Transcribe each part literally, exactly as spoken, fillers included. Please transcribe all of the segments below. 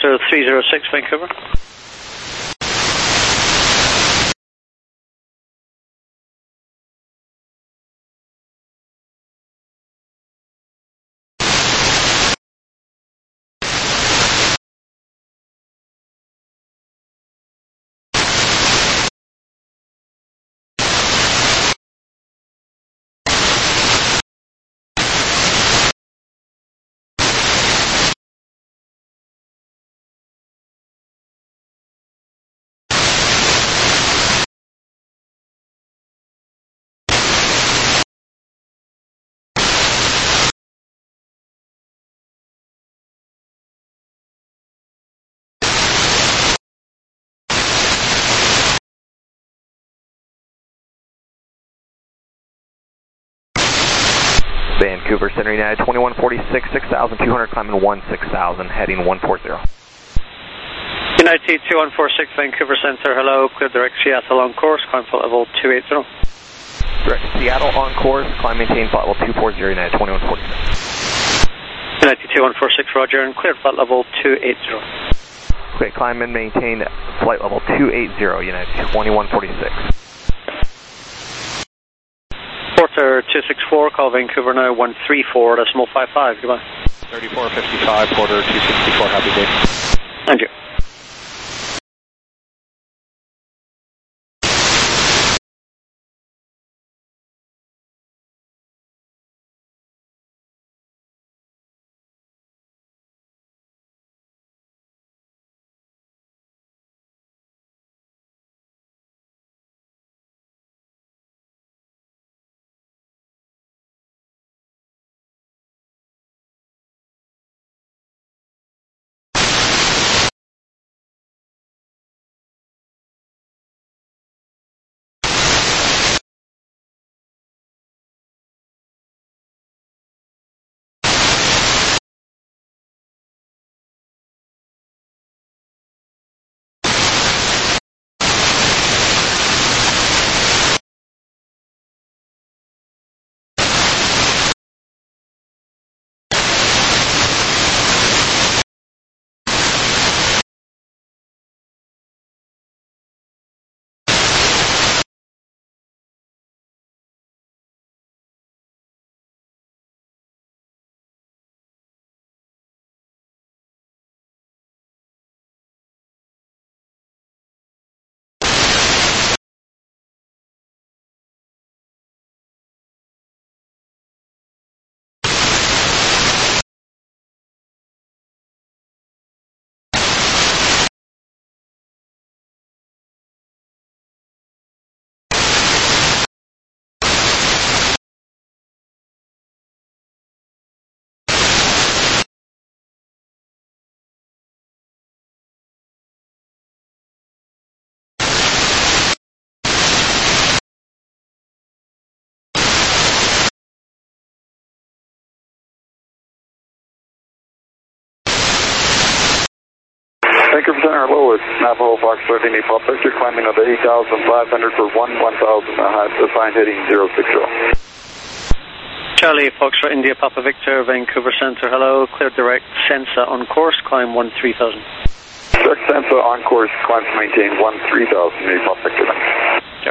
Victor three zero six, Vancouver. Vancouver Center United twenty-one forty-six, six thousand two hundred, climbing one six thousand, heading one four zero. United two one four six, Vancouver Center, hello, clear direct Seattle on course, climb flight level two eighty. Direct Seattle on course, climb maintain flight level two forty, United twenty-one forty-six. United two one four six, roger, and clear flight level two eighty. Okay, climb and maintain flight level two eighty, United twenty-one forty-six. Porter two six four, call Vancouver now one three four, decimal five five, goodbye. thirty-four fifty-five, Porter two sixty-four, happy day. And you. Vancouver Center, hello, it's Navajo Fox thirteen eight Pop Victor, climbing of eight thousand five hundred for one, one thousand, uh, defined heading zero six zero. Charlie, Foxtrot India, Papa Victor, Vancouver Center, hello, clear direct Sensa on course, climb one three thousand. Direct Sensa on course, climb to maintain one three thousand, eight Pop Victor. Yep.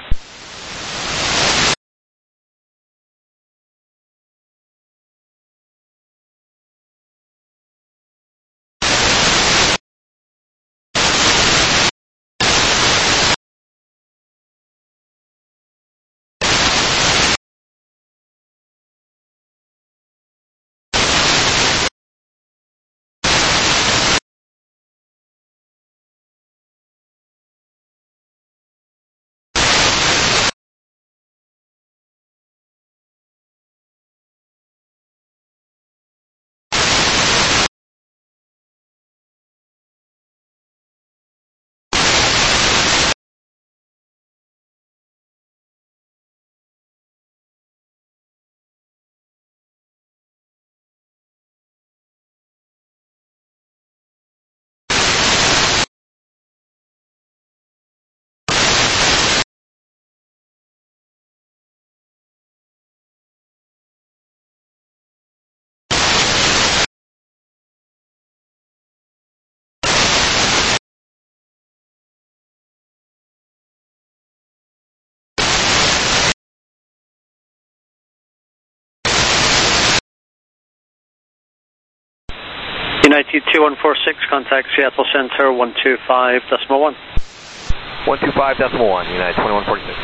United two one four six, contact Seattle Center one two five decimal one. one two five decimal one, United twenty-one forty-six.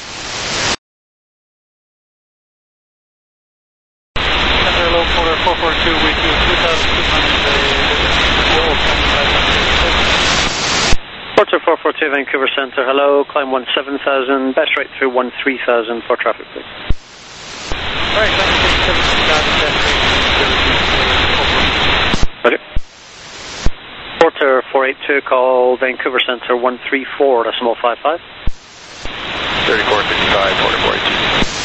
Center low quarter four four two, we do two thousand two hundred. Porter four four two, Vancouver Center, hello, climb one seven thousand, best right through one three thousand for traffic, please. Alright, climb six seven thousand, best right through. Okay. Porter four eight two, call Vancouver Center one three four decimal five five. thirty-four fifty-five, Porter four eight two.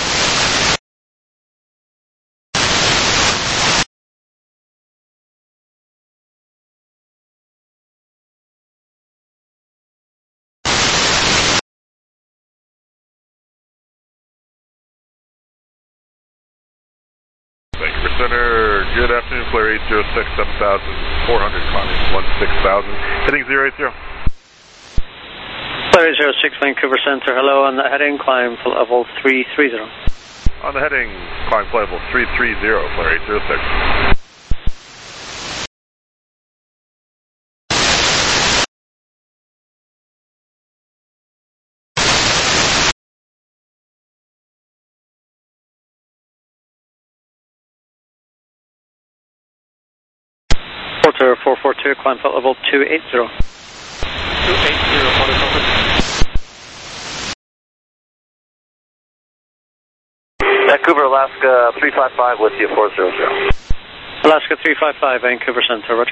Vancouver Center, good afternoon, flare eight zero six, seven thousand four hundred, climbing one six thousand, heading zero eight zero. Flare eight zero six, Vancouver Center, hello, on the heading, climb to level three three zero. On the heading, climb flight level three three zero, flare eight zero six. Porter four four two, climb flight level two eight zero. two eight zero, Porter four four two. Vancouver, Alaska three five five with you, four zero zero. Alaska three five five, Vancouver Center, roger.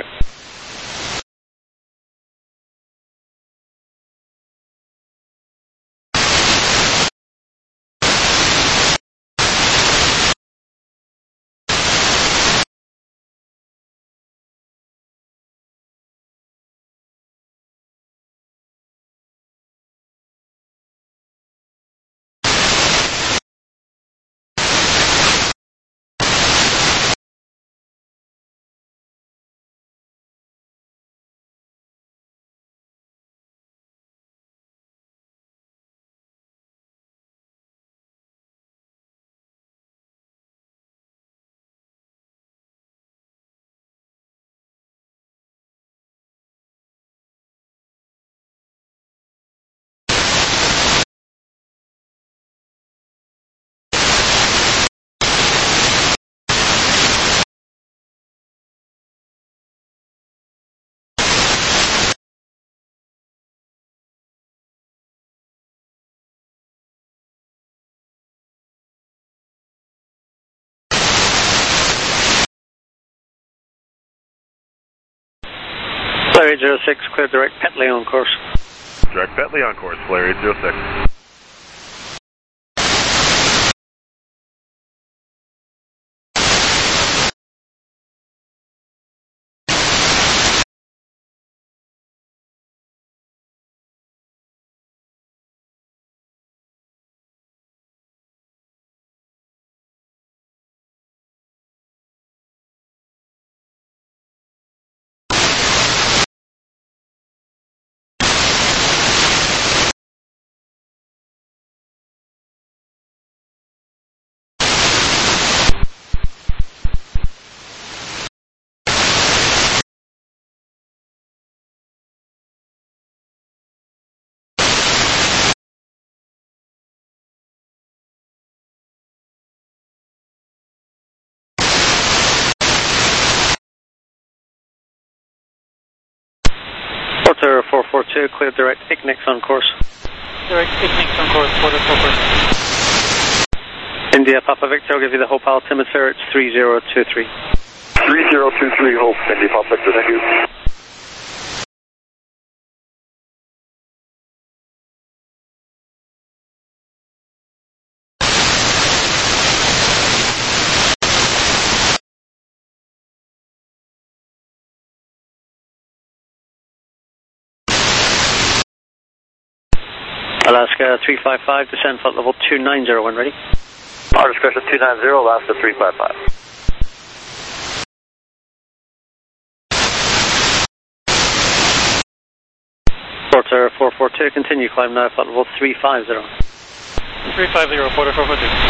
Flare eight zero six, clear direct Petley on course. Direct Petley on course, flare eight zero six. Porter four four two, clear direct Ignix on course. Direct Ignix on course, Porter four four two. India Papa Victor, I'll give you the Hope altimeter, it's three zero two three. three zero two three, Hope, India Papa Victor, thank you. Alaska three five five, descend flight level two nine zero when ready. Our discretion two nine zero, Alaska three five five. Porter four four two, continue climb now, flight level three five zero. three five zero, Porter four four two.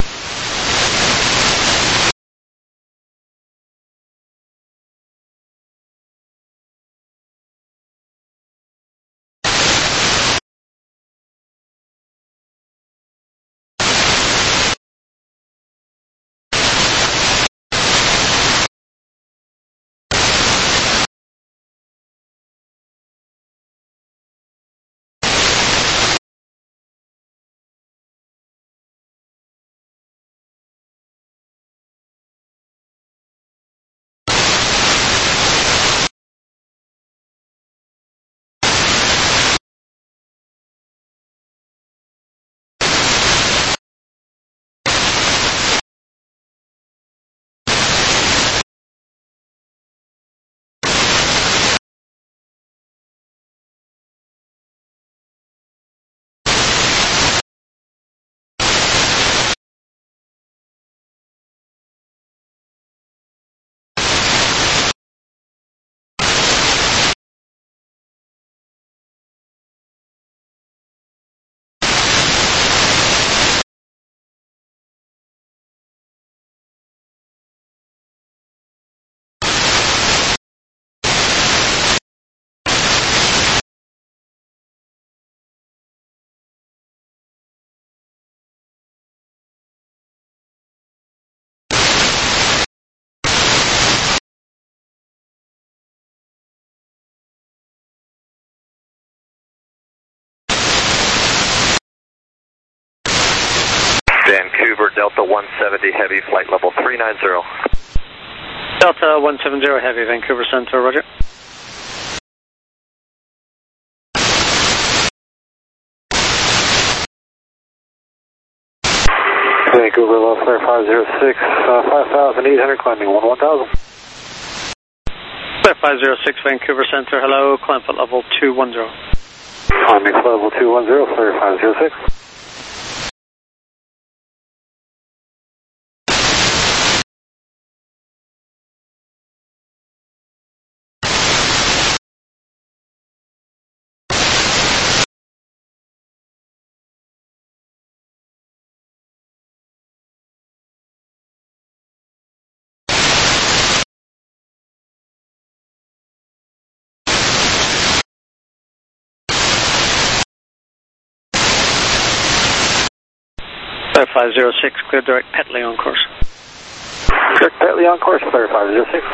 Vancouver, Delta one seventy Heavy, flight level three nine zero. Delta one seventy Heavy, Vancouver Center, roger. Vancouver, low flare five zero six, uh, five thousand eight hundred, climbing one one thousand. Flare five zero six, Vancouver Center, hello, climb flight level two one zero. Climbing flight level two one zero, flare five zero six. Flare five zero six, clear direct Petley on course. Direct Petley on course, flare five zero six.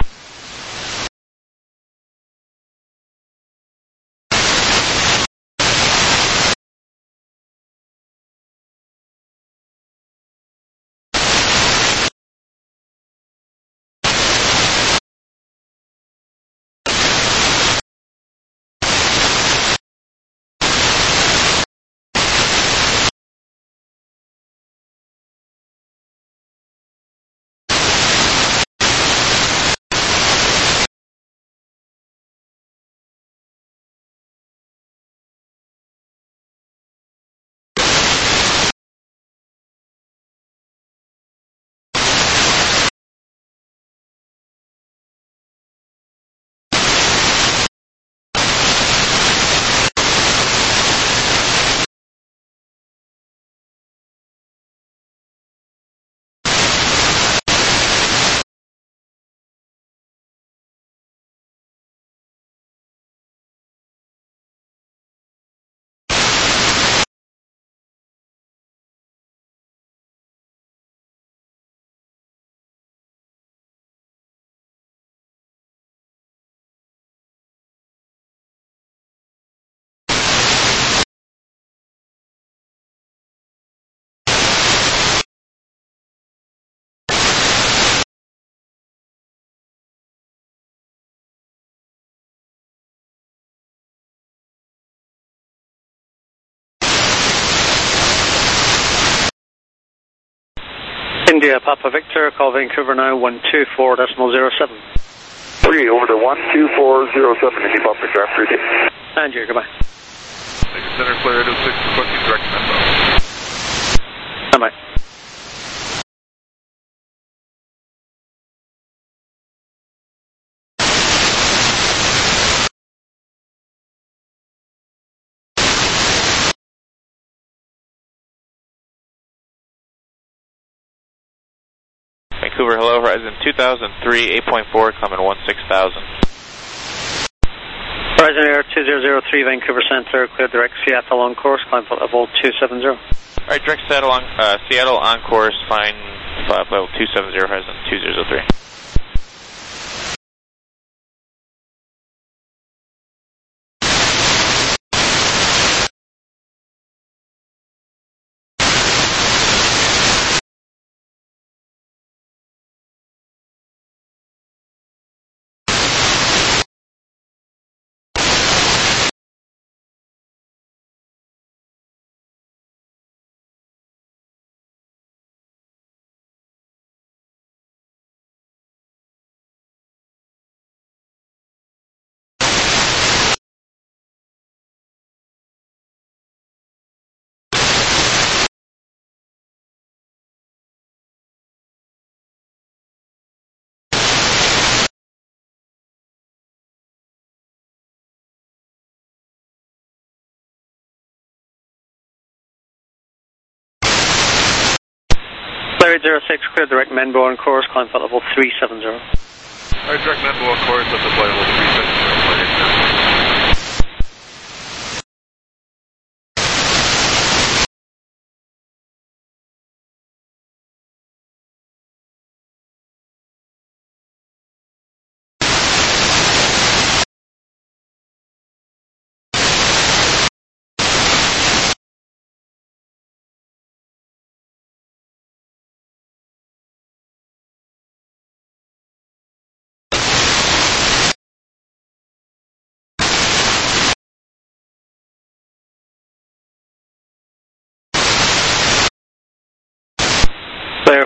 India, Papa Victor, call Vancouver now, one two four decimal zero seven. Three over to one two four zero seven, India Papa Victor, after you. And you, goodbye. Center clear eight oh six, requesting direct Menbo. Bye-bye. Vancouver, hello, Horizon two thousand three, eight point four, climbing one six thousand. Horizon Air two zero zero three, Vancouver Center, clear direct Seattle on course, climb flight level two seven zero. Alright, direct Seattle on, uh, Seattle on course, flying flight level two seven zero, Horizon two zero zero three. Flare eight zero six, clear direct Menbo on course, climb flight level three seven zero. Alright, direct Menbo on course, let the flight level three seven zero.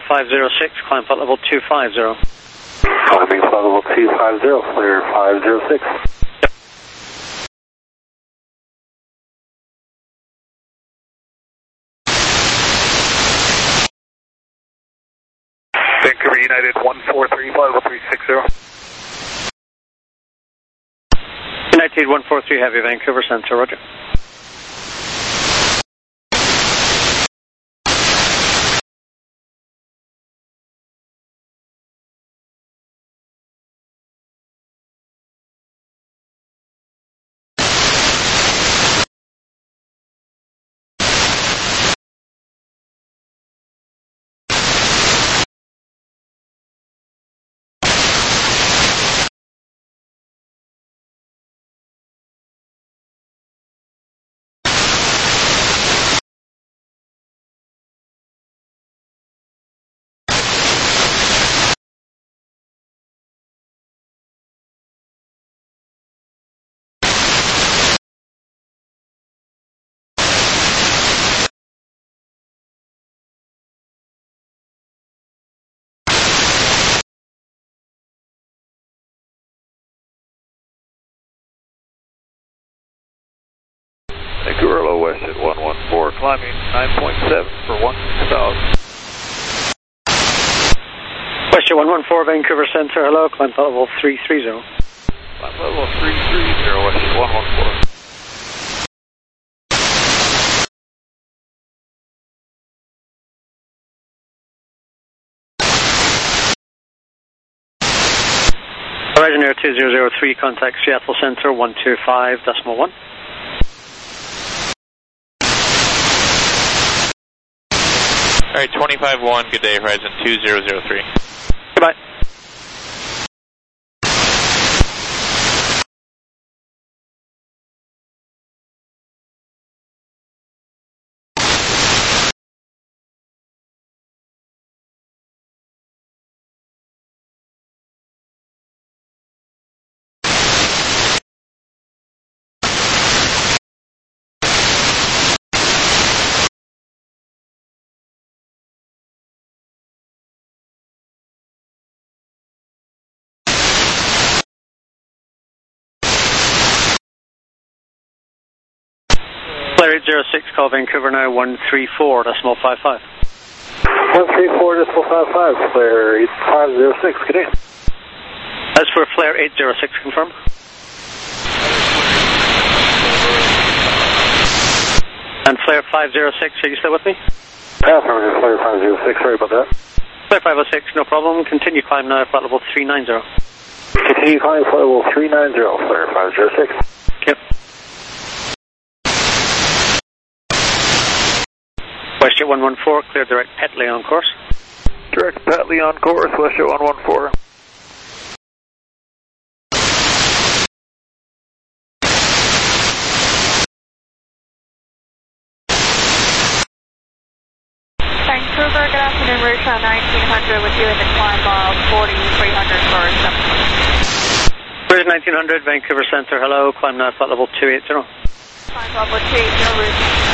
five zero six, climb flight level two five zero. Climbing flight level two five zero, clear five zero six. Vancouver United one four three, flight level three six zero. United one four three Heavy, Vancouver Center, roger. Vancouver low west at one one four, climbing nine point seven for one six thousand. West one one four, Vancouver Center, hello, climb flight level three three zero. Climb level three three zero, west one one four. Horizon Air two zero zero three, contact Seattle Center one two five decimal one. Alright, twenty-five one, good day, Horizon two zero zero three. Goodbye. Flare eight zero six, call Vancouver now one three four decimal five five. one three four decimal five five, flare eight five zero six, good day. As for flare eight zero six, confirm. And flare five zero six, are you still with me? Yeah, affirmative, flare five zero six, sorry about that. Flare five zero six, no problem. Continue climb now, flight level three nine zero. Continue climb flight level three nine zero, flare five zero six. Yep. WestJet one one four, clear direct Petley on course. Direct Petley on course, WestJet one one four. Vancouver, good afternoon, Rouge nineteen hundred with you in the climb of forty-three hundred for seven. Rouge nineteen hundred, Vancouver Center, hello, climb now, flight level two eight zero. Climb level two eight zero, Rouge.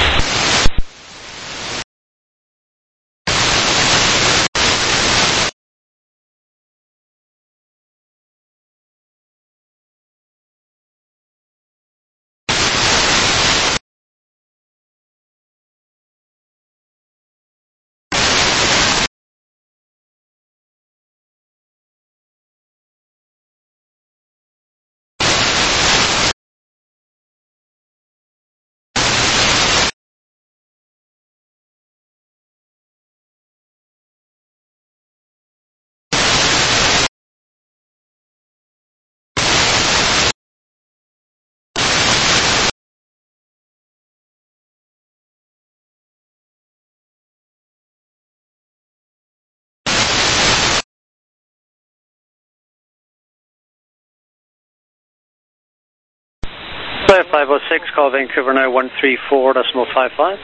Flare five zero six, call Vancouver now one three four decimal five five.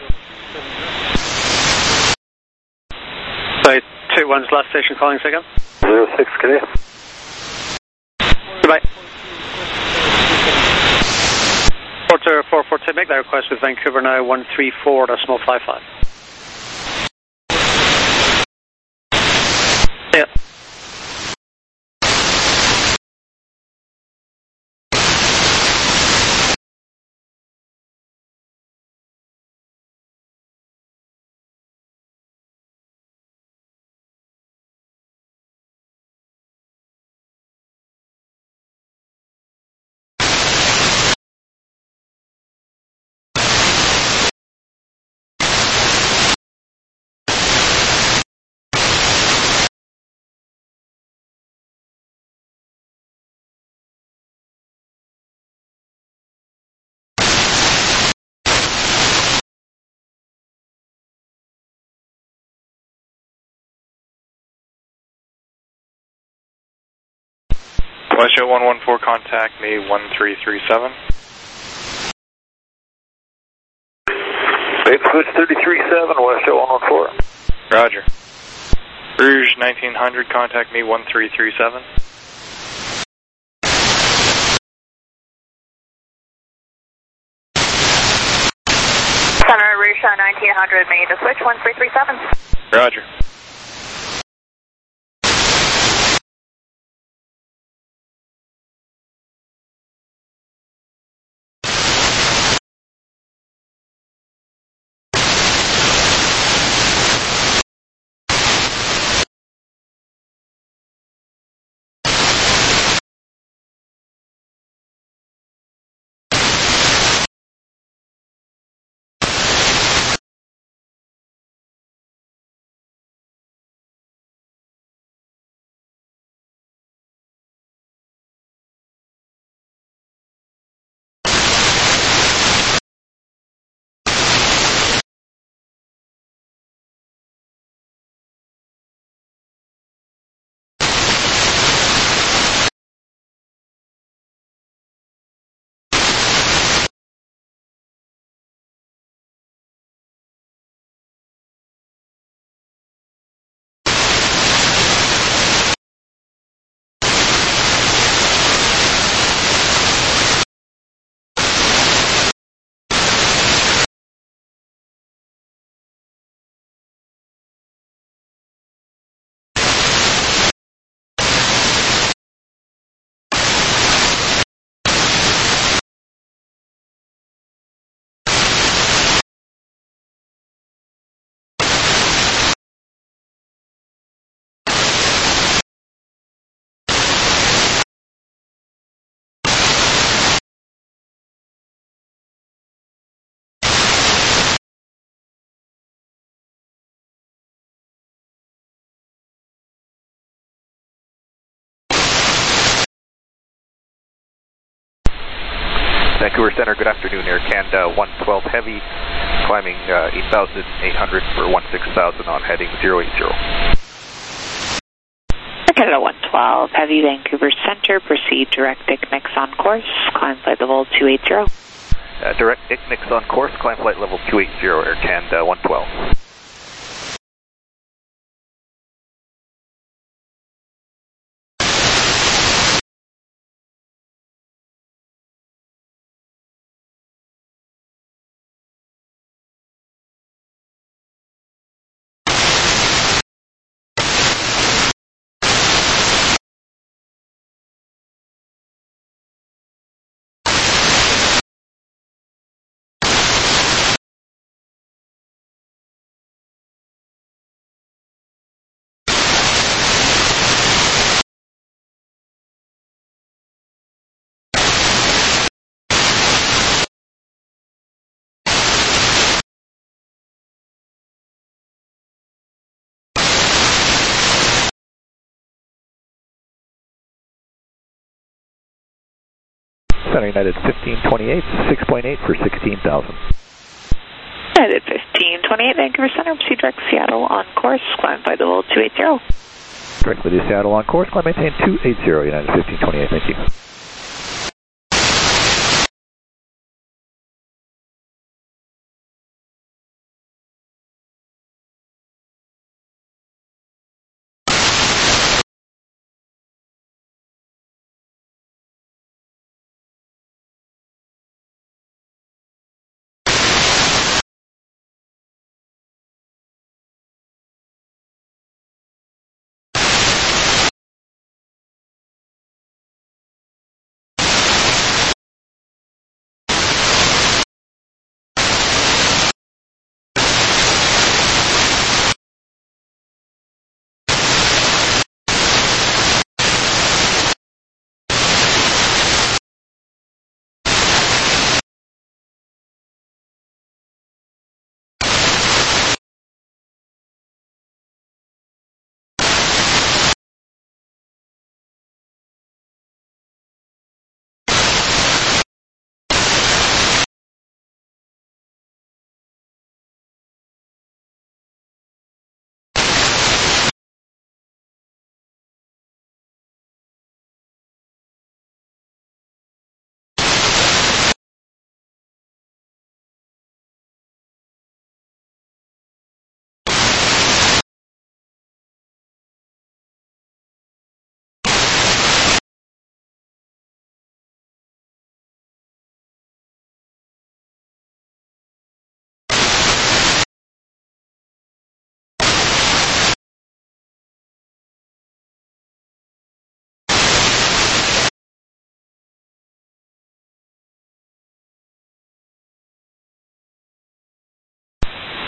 Sorry, two one's last station calling second. zero six, good day. Goodbye. Porter four four two, make that request with Vancouver now one three four decimal five five. West one one four, contact me one three three seven. Bait switch thirty-three seven, West one one four. Roger. Rouge nineteen hundred, contact me one three three seven. Center Rouge nineteen hundred, made a switch one three three seven. Roger. Vancouver Center, good afternoon. Air Canada one twelve Heavy, climbing uh, eight thousand eight hundred for one six thousand on heading zero eight zero. Air Canada one twelve Heavy, Vancouver Center, proceed direct I C N I X on course, climb flight level two eight zero. Uh, direct I C N I X on course, climb flight level two eight zero, Air Canada one twelve. Center United fifteen twenty-eight, six point eight for sixteen thousand. United fifteen twenty-eight, Vancouver Center, proceed direct Seattle on course, climb flight level two eight zero. Directly to Seattle on course, climb maintain two eight zero, United fifteen twenty-eight, thank you.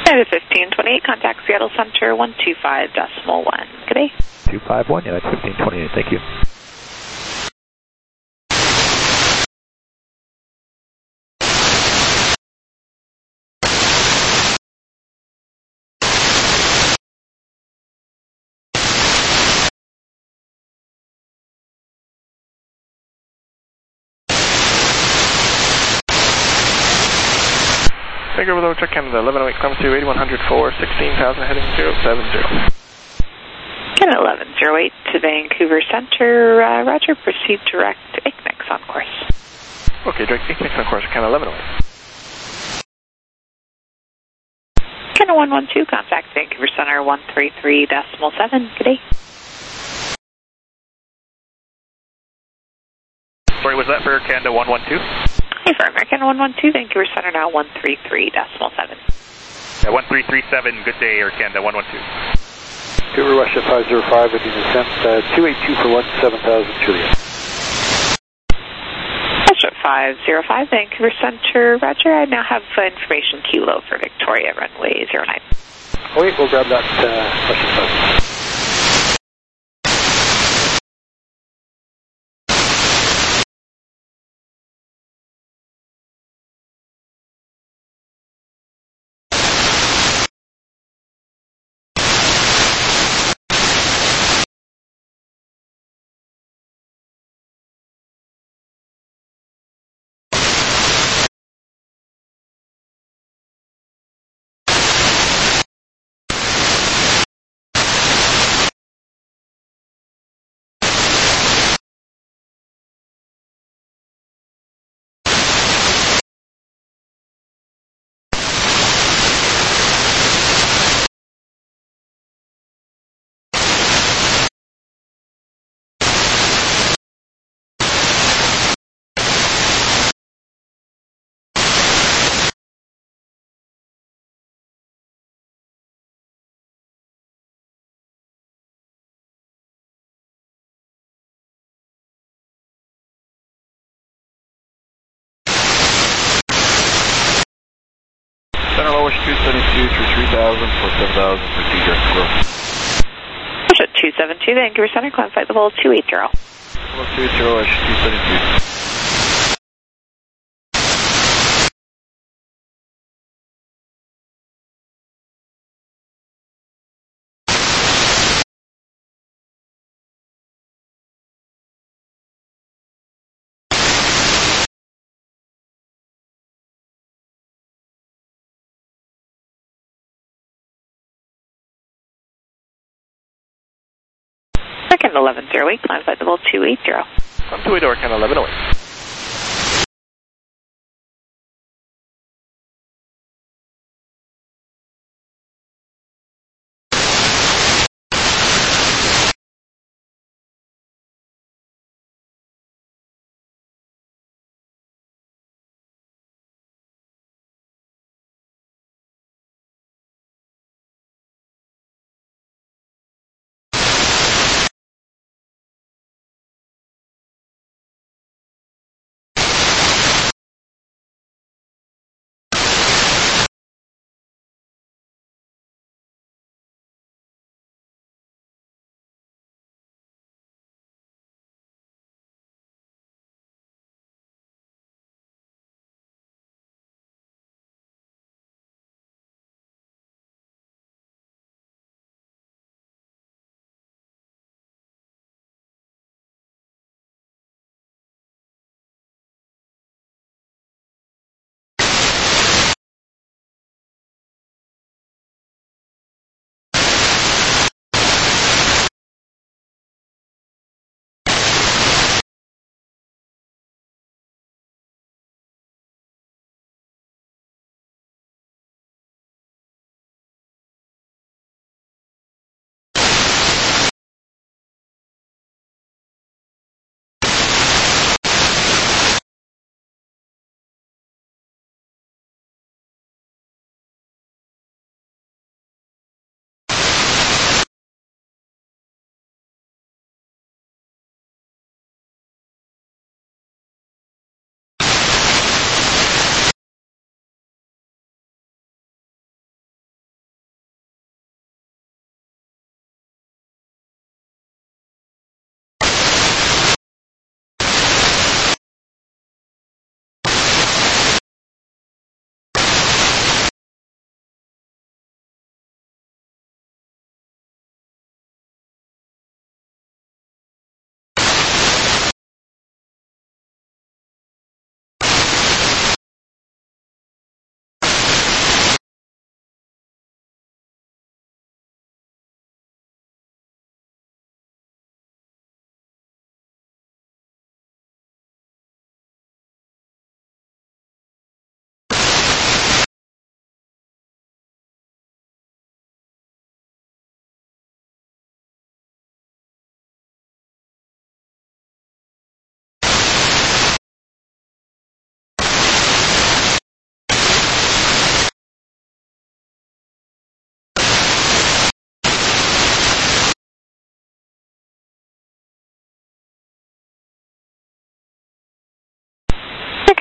United fifteen twenty-eight, contact Seattle Center one two five decimal one. Good day. two five one, United fifteen twenty-eight, thank you. Vancouver Lower Check Canada, eleven oh eight, climb to eighty-one hundred for sixteen thousand, heading zero seven zero. Canada eleven oh eight to Vancouver Center, uh, roger, proceed direct I C N I X on course. Okay, direct I C N I X on course, Canada eleven oh eight. Canada one one two, contact Vancouver Center one three three decimal seven. Good day. Sorry, was that for Canada one one two? Hey, for American one one two, Vancouver Center now one three three decimal seven. Yeah, one three three seven, good day, Air Canada one one two. Vancouver Russia five zero five with the descent, uh, two eight two for one seven thousand Juliet. Russia five zero five, Vancouver Center, roger, I now have uh, information kilo for Victoria, runway zero nine. Oh wait, we'll grab that uh, Russia five. Center Lowish two seventy-two through three thousand for seven thousand for T direct squirrel. Russia two seven two, Vancouver Center, climb flight level two eight zero. Level two eight zero, two seventy-two. Second eleven oh eight, climb flight level two eight zero. I'm two eight zero, Canada eleven oh eight.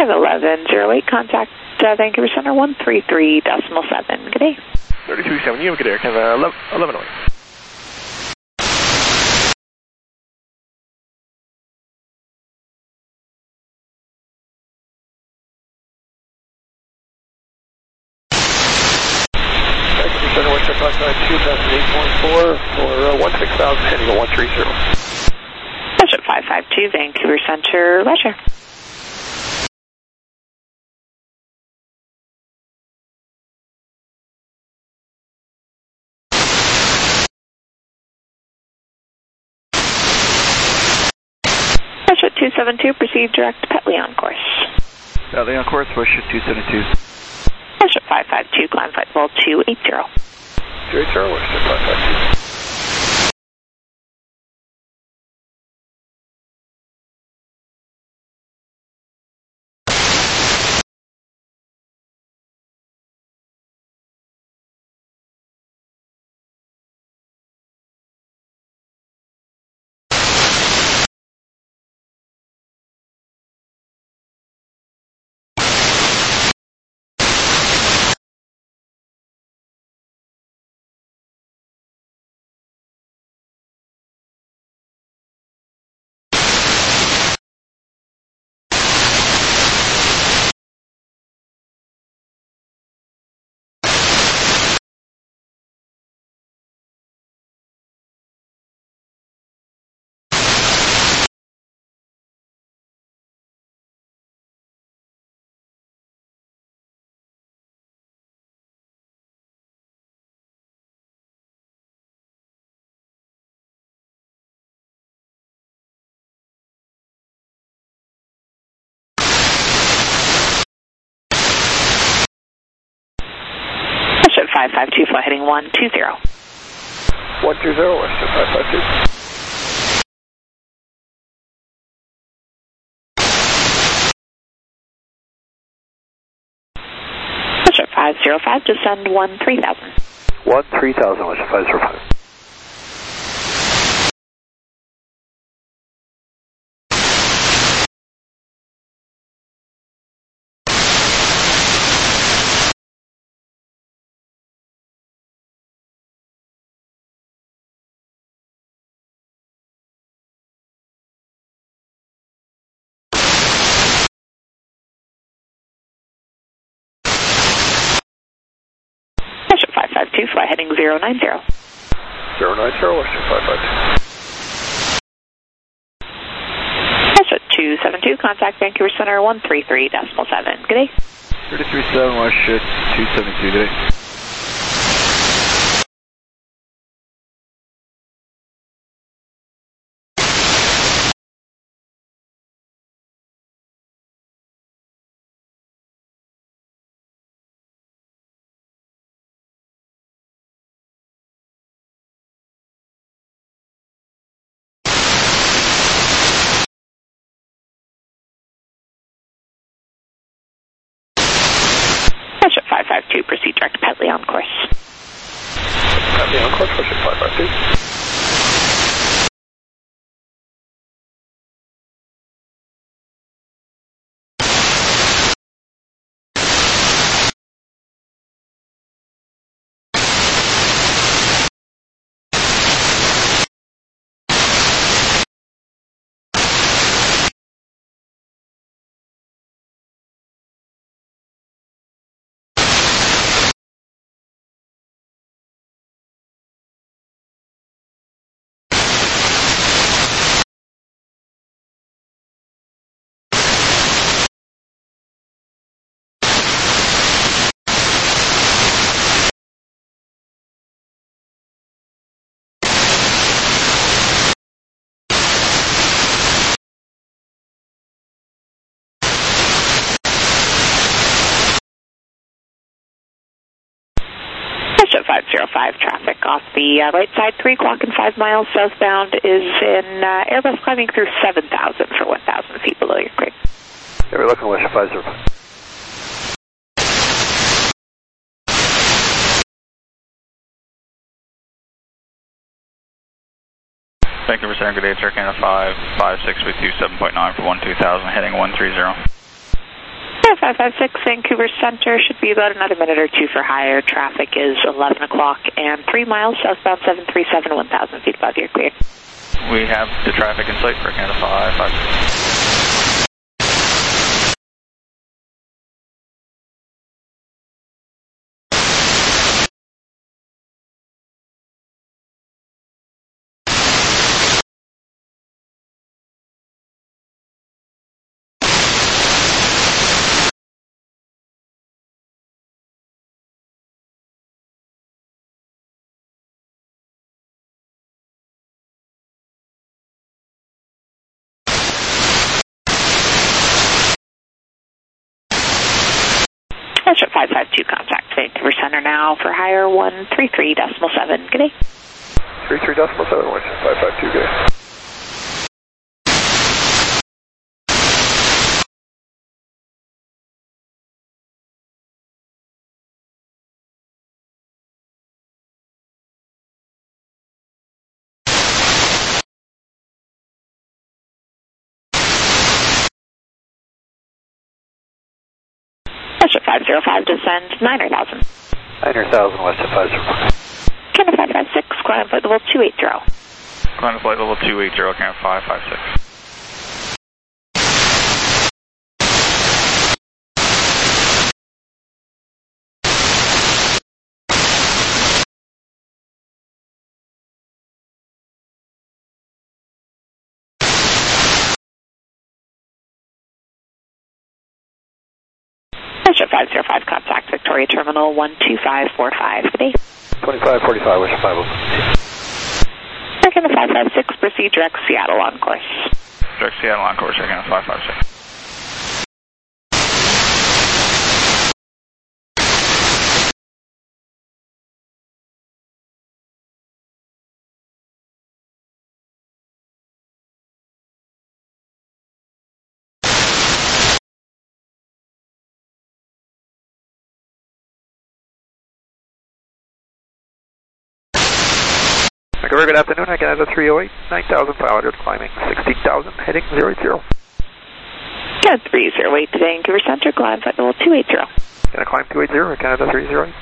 five eleven zero eight, contact uh, Vancouver Center one three three decimal seven. Good day. thirty-two seven, you have a good air, Canada eleven oh eight. Vancouver Center, West Air Fox nine two, passing eight point four for uh, one six thousand, heading one three zero. Bishop five five two, Vancouver Center, Roger. Bishop two seven two, proceed direct to Petley on course. Petley on course, Bishop two seven two. Bishop five five two, climb flight level two eight zero. two eight zero, Bishop five five two. five five two, flight heading one two zero. one two zero, West five five two. Bishop five zero five, descend one three thousand. one three thousand, West five zero five. five five two, flight heading zero nine zero. zero nine zero, West five five two. Bishop two seven two, contact Vancouver Center one three three decimal seven. Good day. thirty-three seven, West two seven two, good day. Bishop five five two, proceed direct to Petley on course. Petley on course, Bishop five five two. five zero five, traffic off the uh, right side, three o'clock and five miles southbound is in uh, Airbus climbing through seven thousand for one thousand feet below your grade. Yeah, we're looking west five zero five. Vancouver Center, good day, Air Canada five five six with you, seven point nine for one two thousand, heading one three zero. five five six, Vancouver Center, should be about another minute or two for higher. Traffic is eleven o'clock and three miles southbound seven three seven, one thousand feet above, you're clear. We have the traffic in sight for Canada five five six. Starship five five two, contact Vancouver Center now for higher one three three decimal seven. Good day. three three decimal seven, one five five two, good day. Starship five zero five, descend niner thousand. niner thousand, west of five zero five. Canada five five six, climb flight level two eight zero. Climb to flight level two eight zero, Canada five five six. Starship five zero five, contact Victoria Terminal one two five four five. Good day. twenty-five forty-five, west of five oh five. Canada five five six, proceed direct Seattle on course. Direct Seattle on course, Canada five five six. Vancouver, good afternoon. I Canada three oh eight, nine thousand five hundred, climbing sixteen thousand, heading zero zero. Canada three zero eight to Vancouver Center, climb flight level two eight zero. Can I climb two eight zero, Canada three zero eight?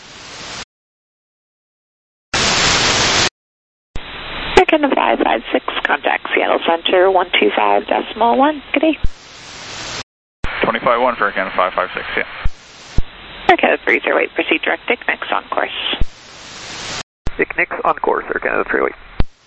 Canada five five six, contact Seattle Center one two five decimal one. Good day. twenty-five one for Canada five five six, yeah. Canada three zero eight, proceed direct Dick Nix on course. Dick Nix on course, Air Canada three oh eight.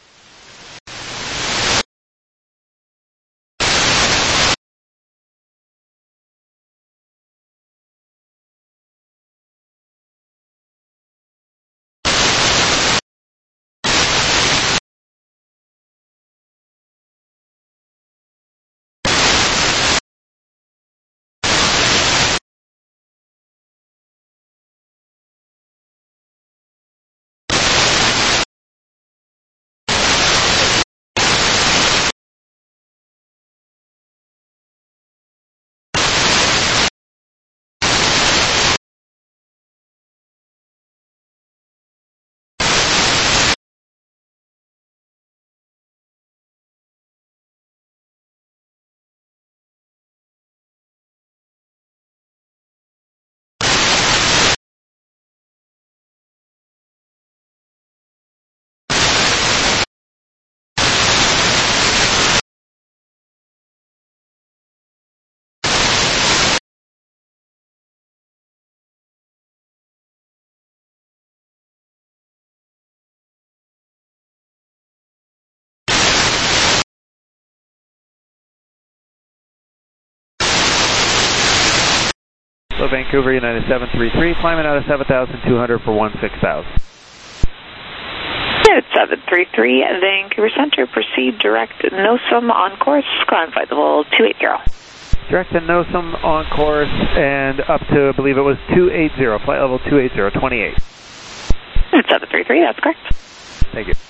So Vancouver, United seven three three, climbing out of seven thousand two hundred for one six thousand. United seven three three, Vancouver Center, proceed direct NOSUM on course, climb flight level two eight zero. Direct to NOSUM on course and up to, I believe it was two eight zero, flight level two eight zero, twenty-eight. United seven three three, that's correct. Thank you.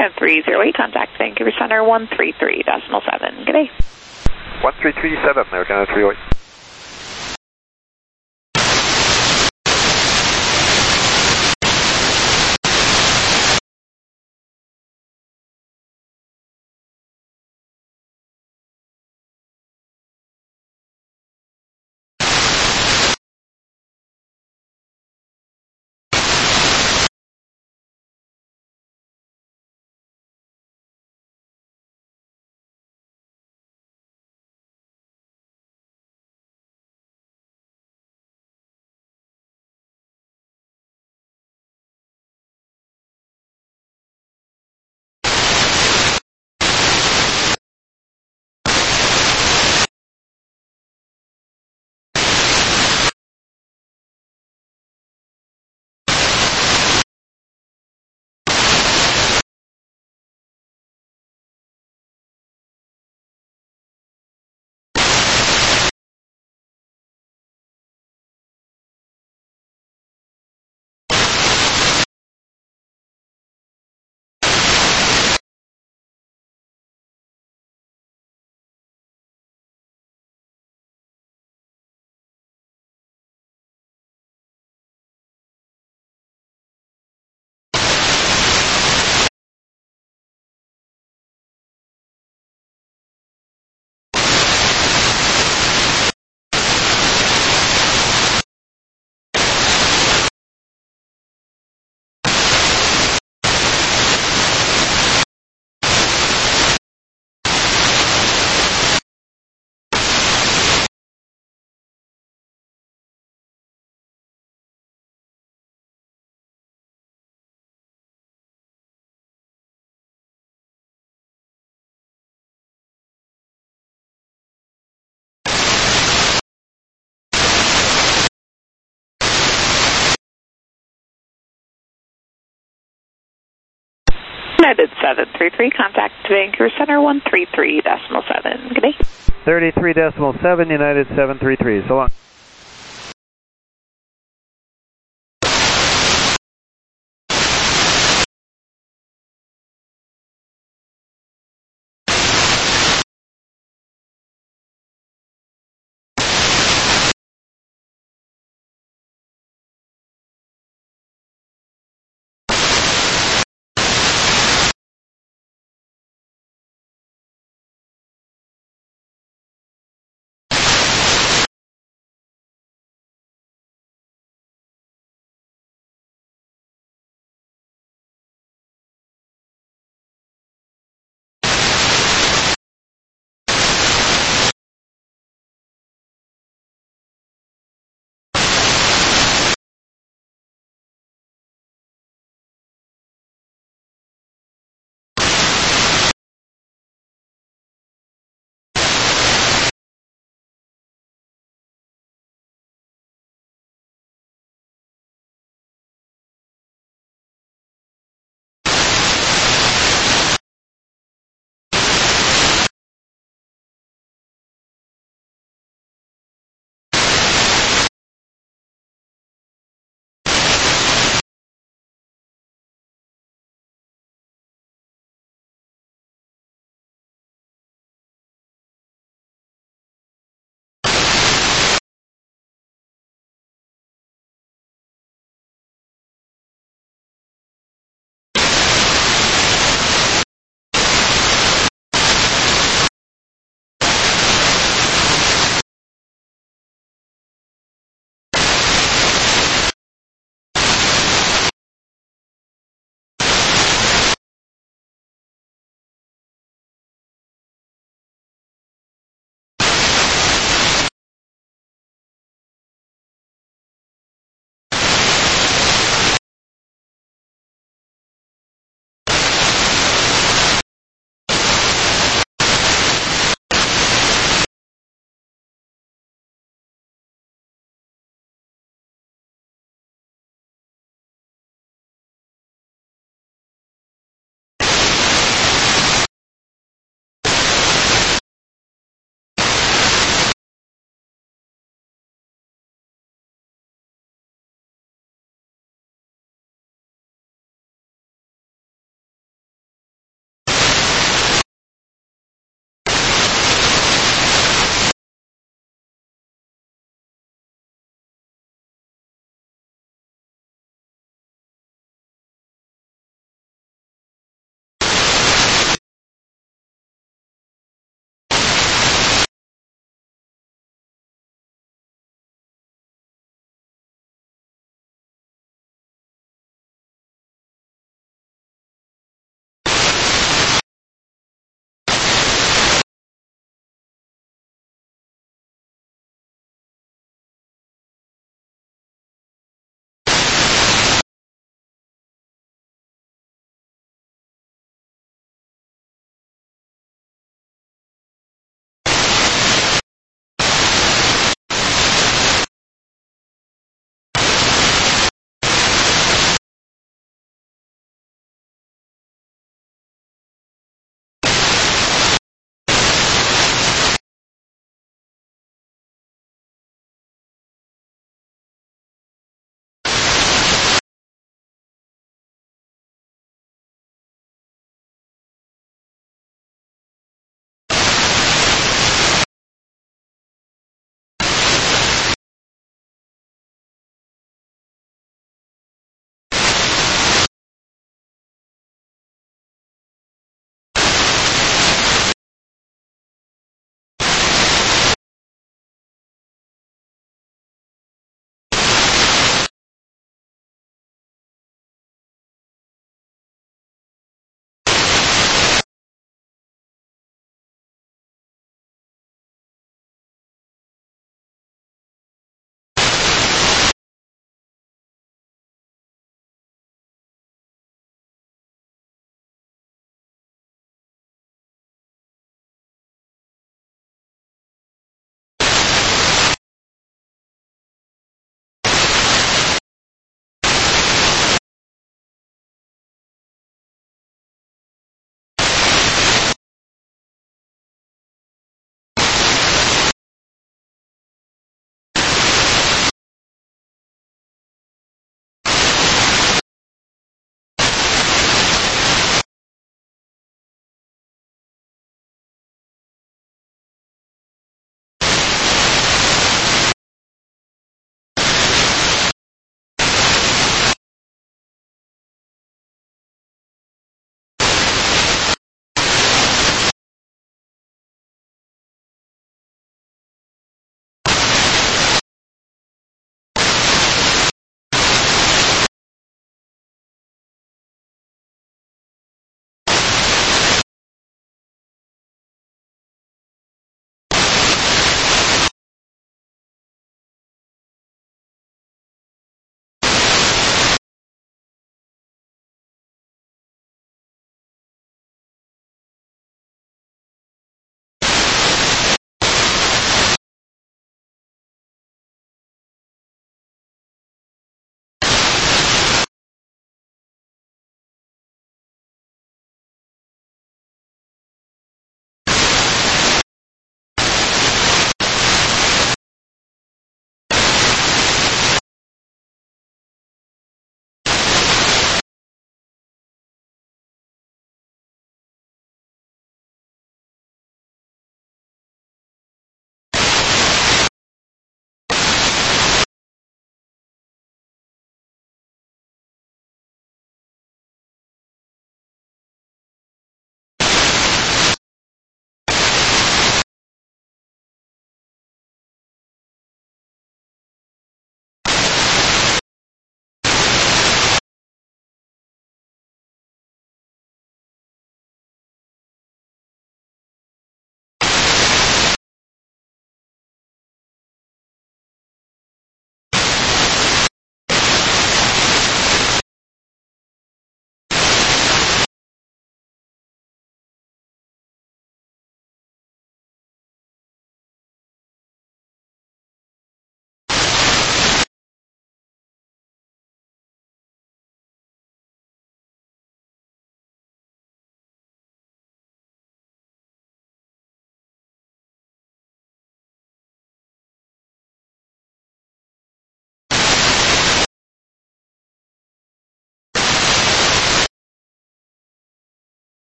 And three zero eight, contact Vancouver Center one three three decimal seven. Good day. one three three seven, Air Canada three oh eight. United seven three three, contact Vancouver Center one three three decimal seven. Good day. thirty-three decimal seven, United seven three three. So long.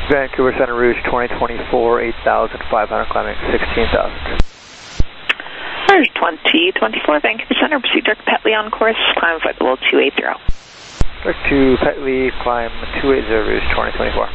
Vancouver Center Rouge twenty twenty-four, eight thousand five hundred, climbing sixteen thousand. Rouge twenty twenty-four, Vancouver Center, proceed direct Petley on course, climb flight level two eighty. Direct to Petley, climb two eighty, Rouge twenty twenty-four.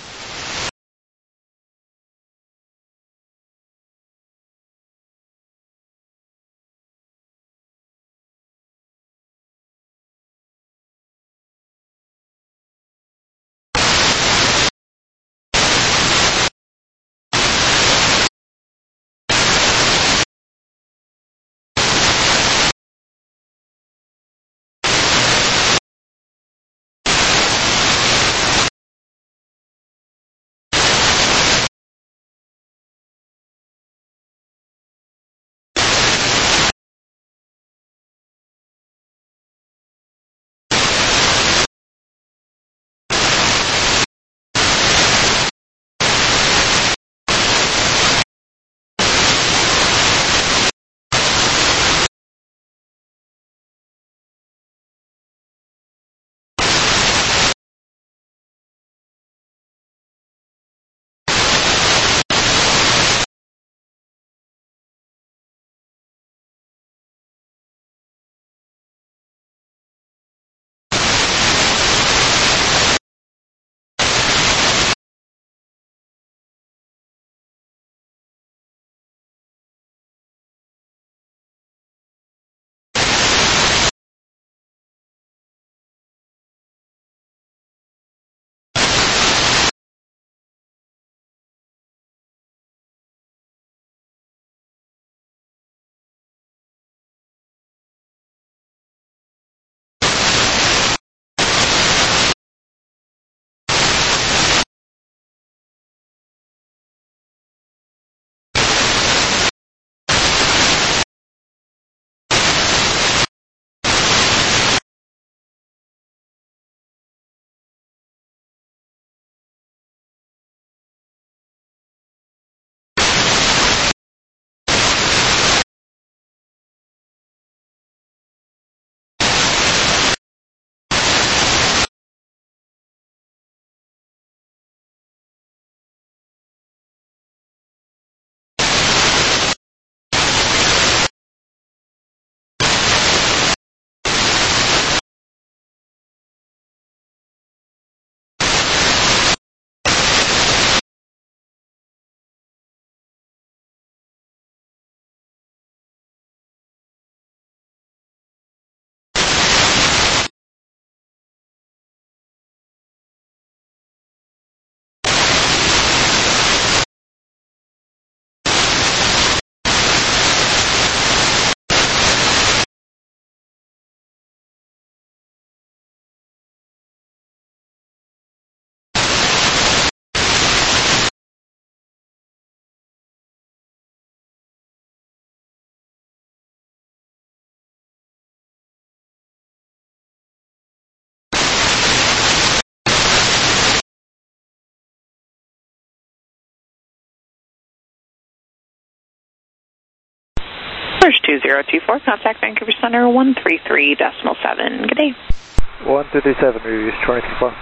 Rouge two zero two four, contact Vancouver Center one three three decimal seven. Good day. one three seven, Rouge twenty twenty-four.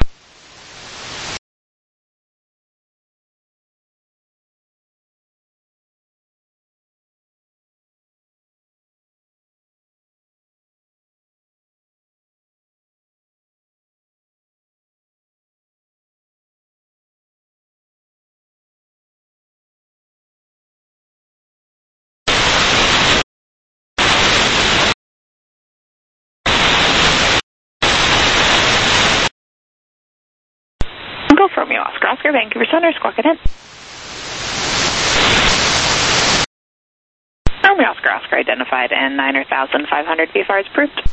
Go for Romeo Oscar Oscar, Vancouver Center, squawk it in. Romeo Oscar Oscar identified and nine thousand five hundred V F R is approved.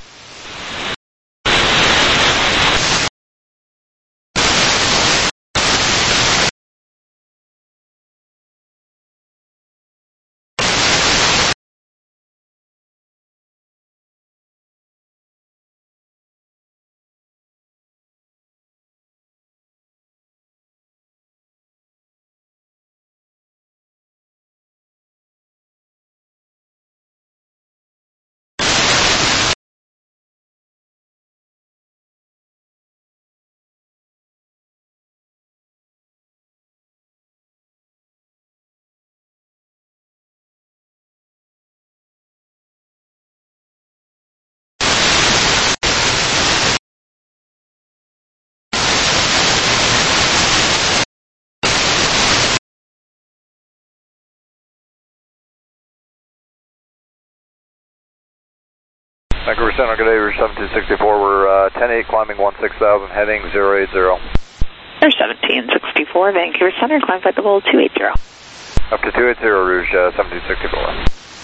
Vancouver Center, good day, Rouge seventeen sixty-four, we're uh, ten eight climbing one six thousand, heading zero eight zero. Air seventeen sixty-four, Vancouver Center, climb flight level two eight zero. Up to two eight zero, Rouge uh, seventeen sixty-four.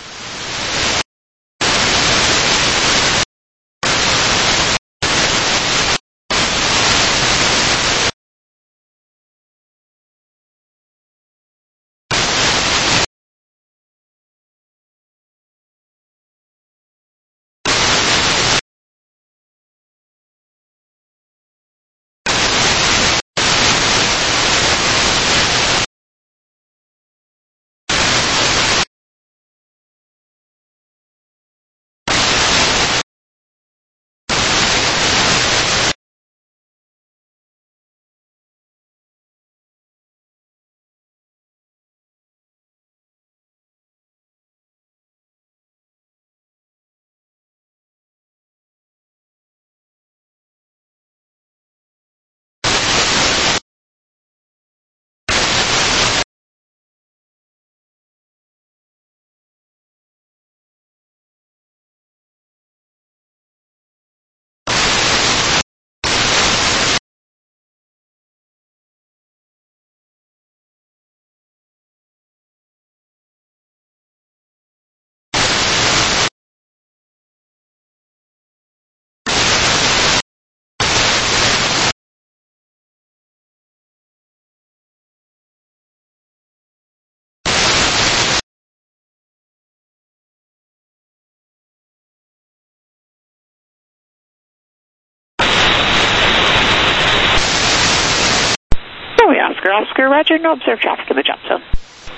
Oscar, Oscar, roger, no observed traffic in the jump zone.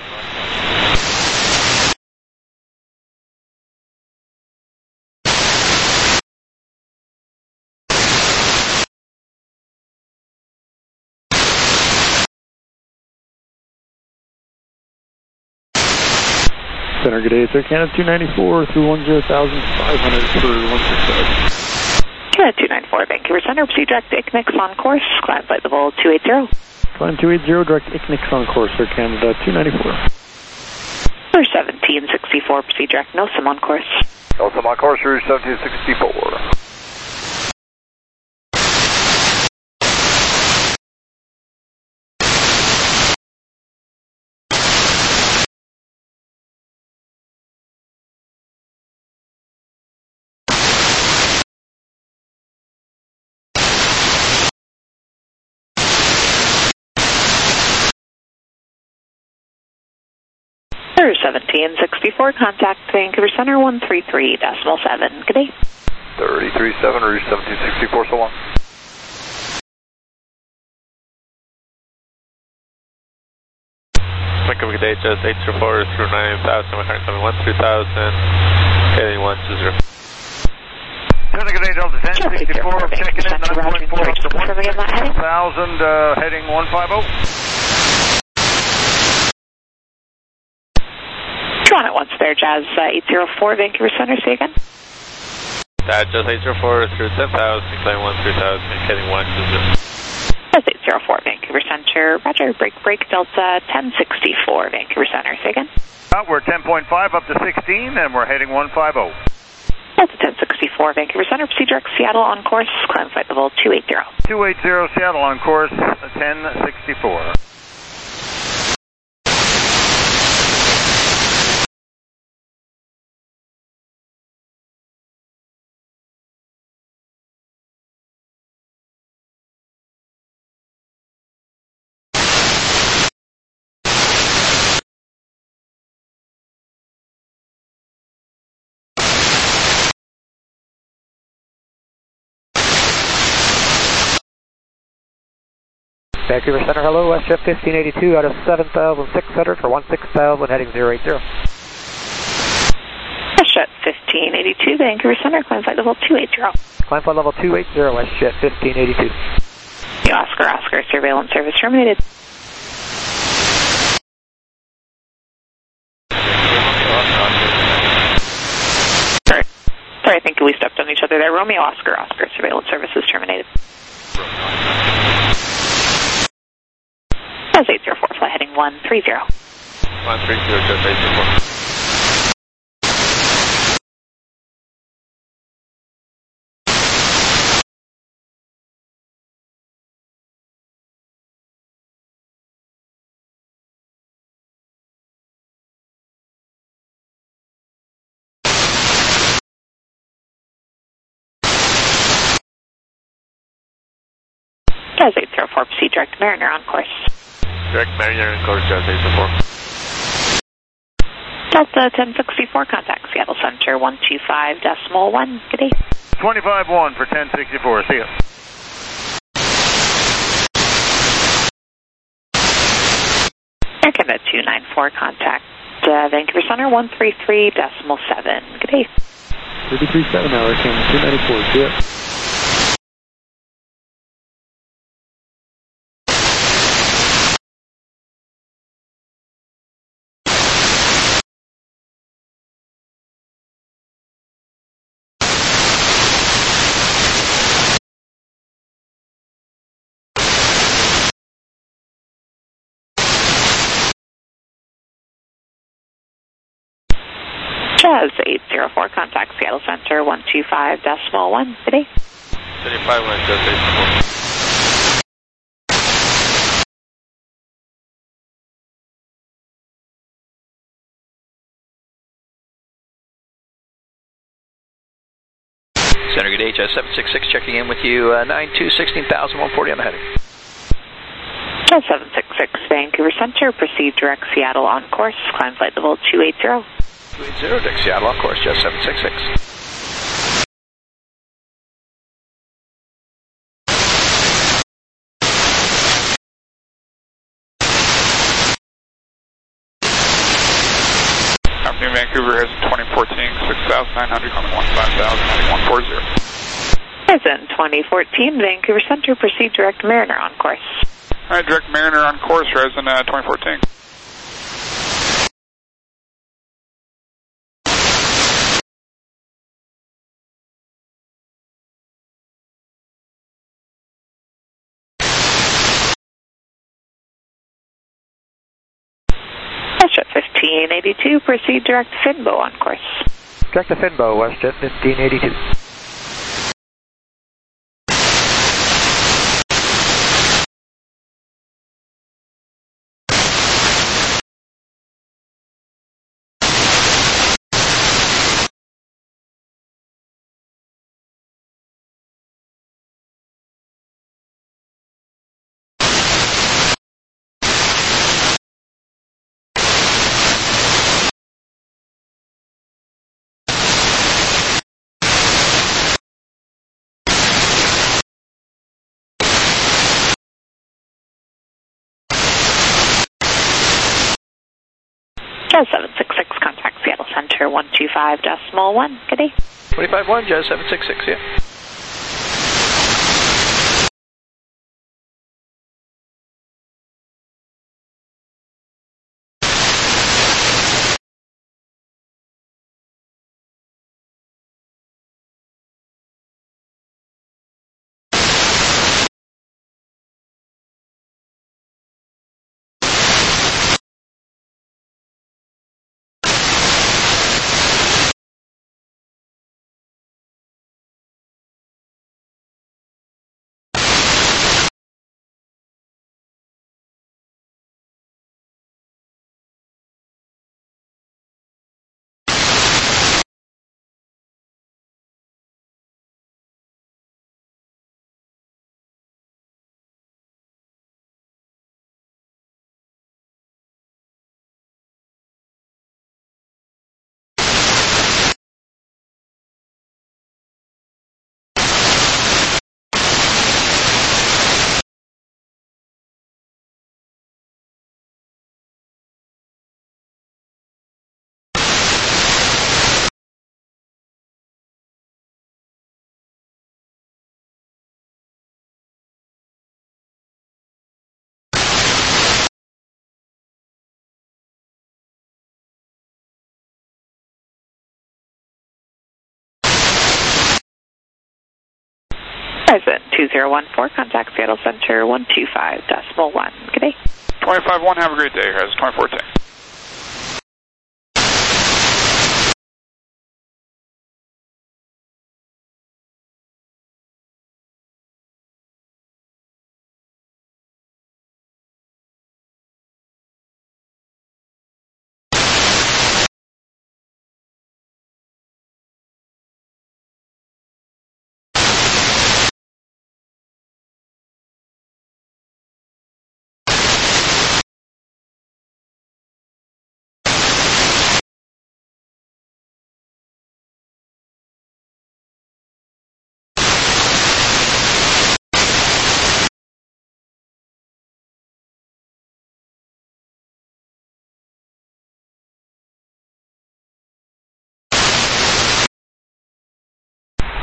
Center, good day, it's Air Canada two ninety-four through one zero thousand five hundred for one six thousand. Canada two ninety-four, Vancouver Center, proceed direct to I C N I X on course, climb flight level two eight zero. Climb two eight zero, direct I C N I X on course, Air Canada two ninety-four. Air seventeen sixty-four, proceed direct, no sim on course. No sim on course, Rouge seventeen sixty-four. Air seventeen sixty-four, contact Vancouver Center one three three decimal seven. Good day. thirty-three seven, Rouge seventeen sixty-four, so long. Vancouver, good day, just eight zero four through nine thousand, one hundred seventy-one, three thousand, heading one two zero. Center, good day, Delta ten sixty-four, checking in, nine point four up to one thousand, uh, heading one five zero. Drawn at once there, Jazz uh, eight zero four, Vancouver Center, say again. Uh, Jazz eight zero four through ten thousand, climb one three thousand, heading one two zero. Jazz eight zero four, Vancouver Center, roger, break, break, Delta ten sixty-four, Vancouver Center, say again. Uh, we're ten point five up to sixteen, and we're heading one five zero. Delta ten sixty-four, Vancouver Center, proceed direct Seattle on course, climb flight level two eight zero. two eight zero, Seattle on course, ten sixty-four. Vancouver Center, hello, WestJet fifteen eighty-two out of seven thousand six hundred for one six thousand, heading zero eight zero. WestJet fifteen eighty-two, Vancouver Center, climb flight level two eight zero. Climb flight level two eight zero, WestJet fifteen eighty-two. Oscar, Oscar, surveillance service terminated. Sorry, sorry, I think we stepped on each other there. Romeo, Oscar, Oscar, surveillance services terminated. eight zero four, fly heading one three zero. one three zero, just eight zero four. Jazz eight zero four, proceed direct to Mariner on course. Direct Mariner on course, Jazz eight zero four. Delta ten sixty-four, contact Seattle Center one two five decimal one. Good day. twenty-five one for ten sixty-four, see ya. Air Canada two nine four, contact uh, Vancouver Center one three three decimal seven. Good day. thirty-three seven now, Air Canada two ninety-four, see ya. Jazz eight zero four, contact Seattle Center one two five decimal one. Good day. seventy-five one, Jazz eight zero four. Center, good day, Jazz seven six six checking in with you, uh, nine two sixteen thousand one forty on the heading. Jazz seven six six, Vancouver Center, proceed direct Seattle on course, climb flight level two eighty. two eighty, direct Seattle on course, Jazz seven six six. Afternoon, Vancouver has twenty fourteen, six thousand nine hundred, coming one five thousand, heading one forty. Present twenty fourteen, Vancouver Center, proceed direct Mariner on course. Alright, direct Mariner on course, Horizon uh, twenty fourteen. WestJet fifteen eighty-two, proceed direct Finbo on course. Direct to Finbo, WestJet fifteen eighty-two. Jazz seven six six, contact Seattle Center one two five decimal one. Good day. twenty-five one, Jazz seven six six, yeah. Present two zero one four, contact Seattle Center one two five decimal one. Good day. twenty-five one, have a great day, Horizon twenty fourteen.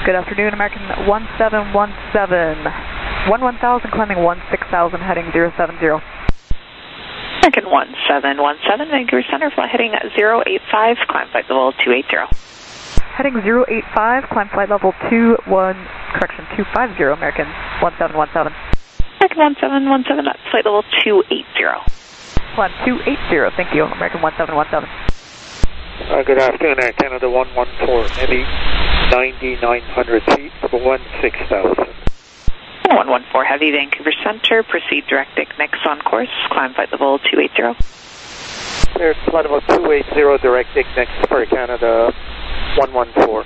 Good afternoon, American one seven one seven. one one thousand climbing one six thousand heading zero seven zero. American one seven one seven, Vancouver Center, flight heading zero eight five, climb flight level two eighty. Heading zero eight five, climb flight level two one, correction, two five zero, American one seven one seven. American one seven one seven, that's flight level two eighty. One two eight zero, thank you, American one seven one seven. Uh, good afternoon, Air Canada one one four, heavy, ninety-nine hundred feet, one six thousand. one one four Heavy, Vancouver Center, proceed direct Nix on course, climb flight level two eighty. Cleared flight level two eighty, direct Nix for Canada one one four.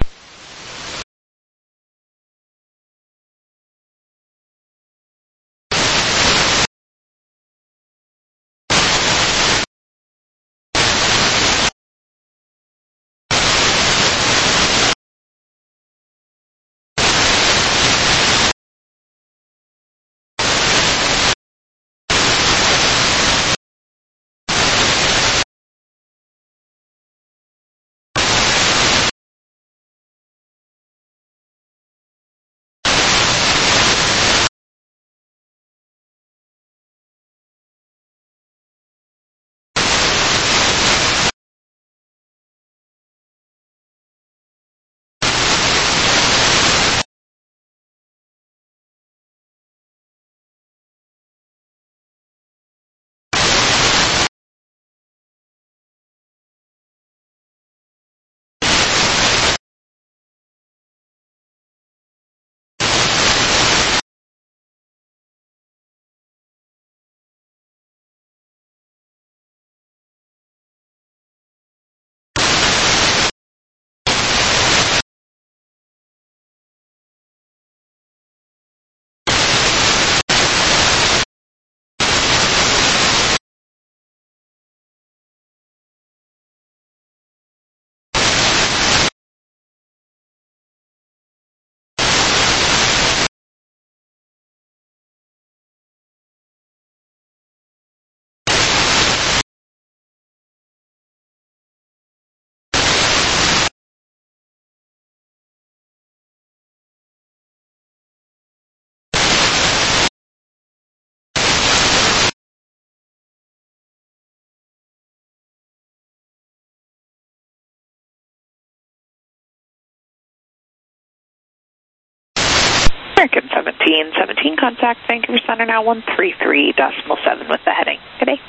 American seventeen seventeen, contact Vancouver Center now one three three decimal seven with the heading. Good day.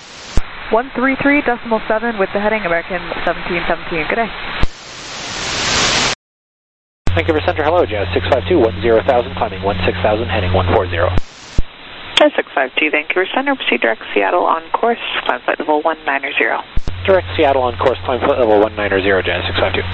one three three decimal seven with the heading, American seventeen seventeen. Good day. Vancouver Center, hello, Jazz six five two, one zero thousand, climbing one six thousand, heading one four zero. Jazz six five two, Vancouver Center, proceed direct Seattle on course, climb flight level one nine zero. Direct Seattle on course, climb flight level one nine zero, Jazz six five two.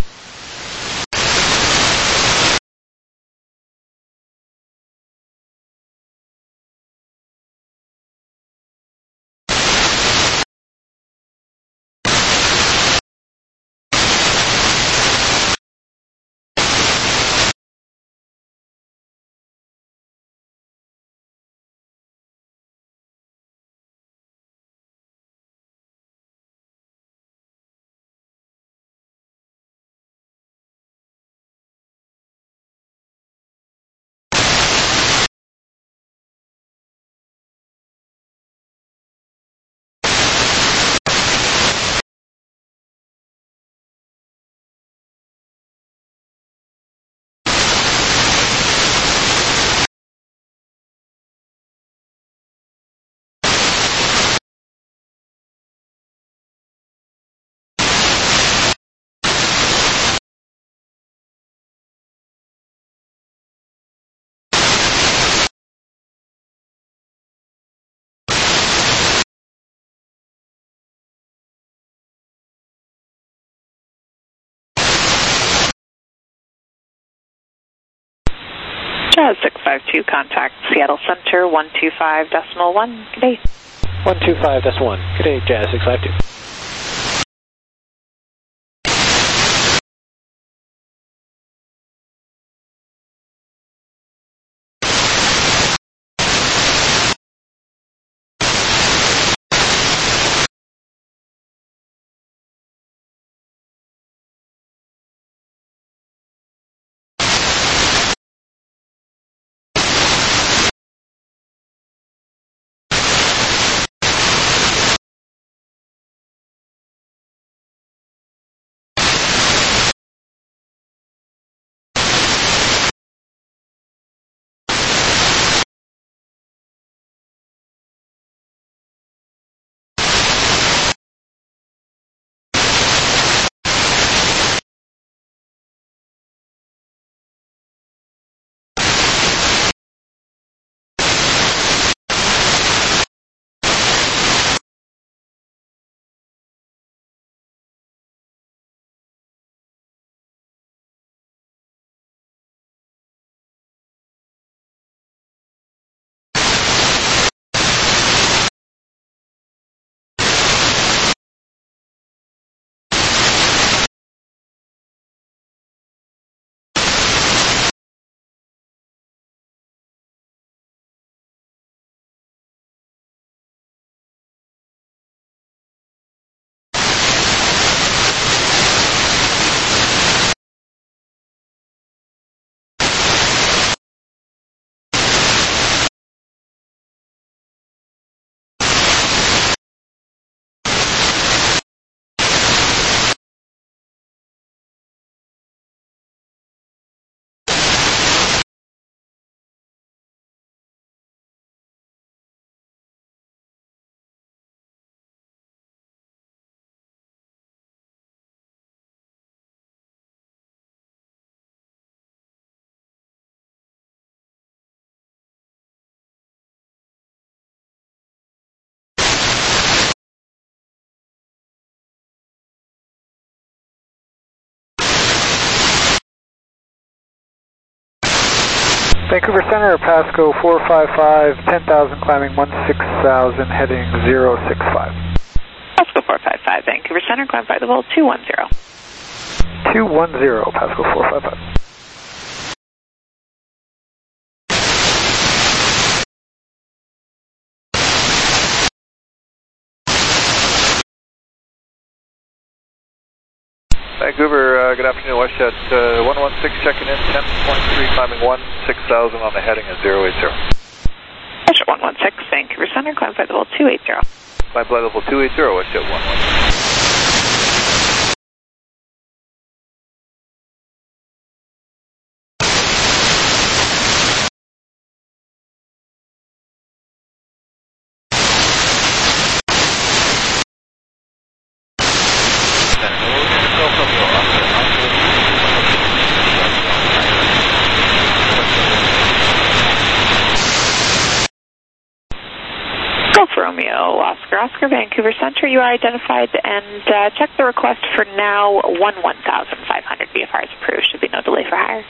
Jazz six five two, contact Seattle Center one two five decimal one. Good day. one two five decimal one. Good day, Jazz six five two. Vancouver Center, Pasco four five five, ten thousand, climbing one six thousand, heading zero six five. Pasco four five five, Vancouver Center, climb flight level two one zero. two one zero, Pasco four five five. Vancouver, uh, good afternoon, WestJet uh, one one six checking in, ten point three, climbing one six thousand on the heading at zero eight zero. WestJet one one six, Vancouver Center, climb flight level two eight zero. Climb flight level two eight zero, WestJet one one six. Romeo, Oscar, Oscar, Vancouver Center, you are identified, and uh, check the request for now, one one thousand five hundred V F R is approved, should be no delay for hire.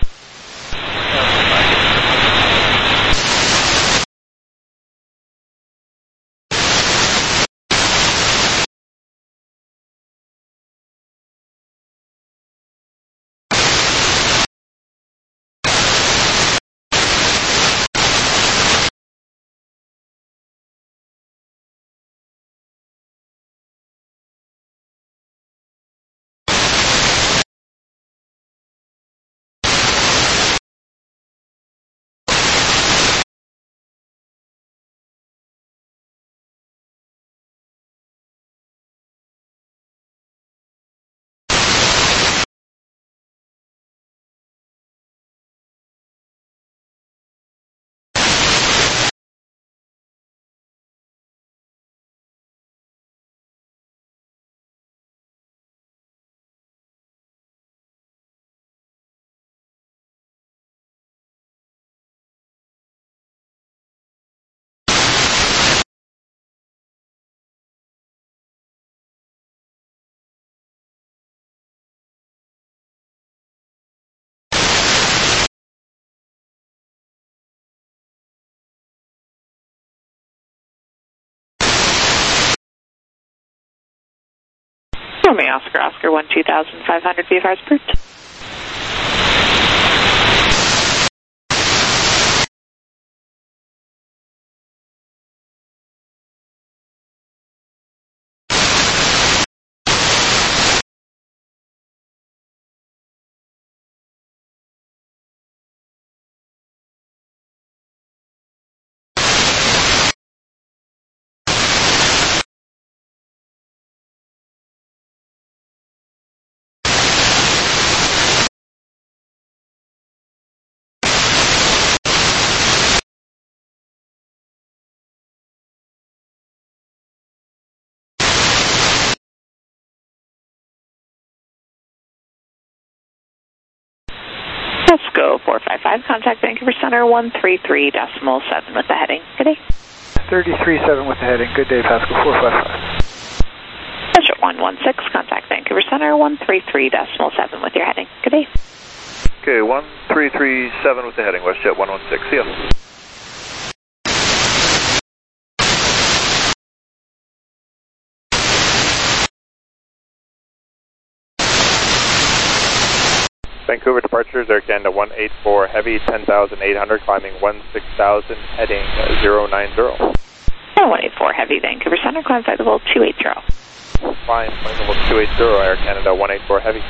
Romeo, Oscar, Oscar, one two thousand five hundred V F R is approved. Pasco four five five, contact Vancouver Center one three three decimal seven with the heading. Good day. thirty-three seven with the heading. Good day, Pasco four five five. WestJet one one six, contact Vancouver Center one three three decimal seven with your heading. Good day. Okay, one three three seven with the heading, WestJet one one six. See ya. Vancouver departures, Air Canada one eight four Heavy, ten thousand eight hundred, climbing one six thousand, heading zero nine zero. one eight four Heavy, Vancouver Center, climb flight level two eight zero. Climb flight level two eight zero, Air Canada one eight four Heavy.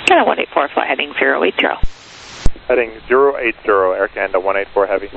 Canada one eight four, fly heading zero eight zero. Heading zero eight zero, Air Canada one eight four Heavy.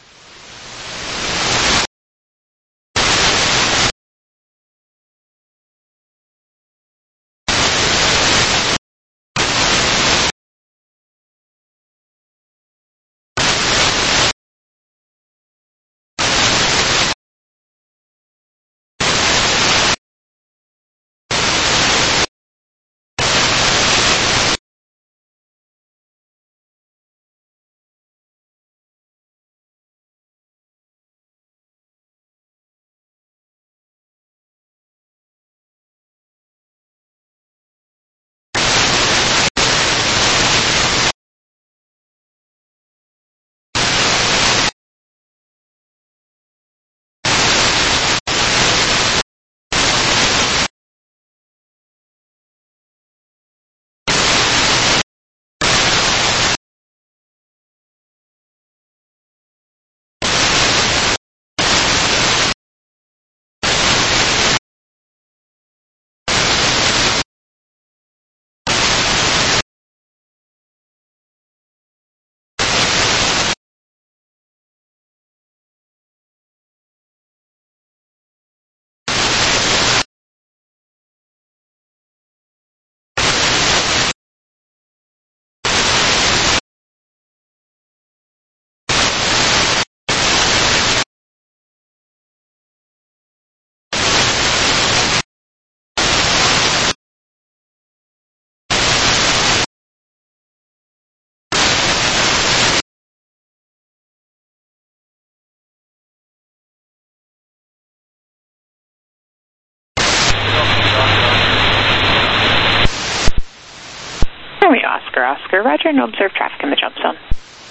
Romeo Oscar Oscar, roger, no observed traffic in the jump zone.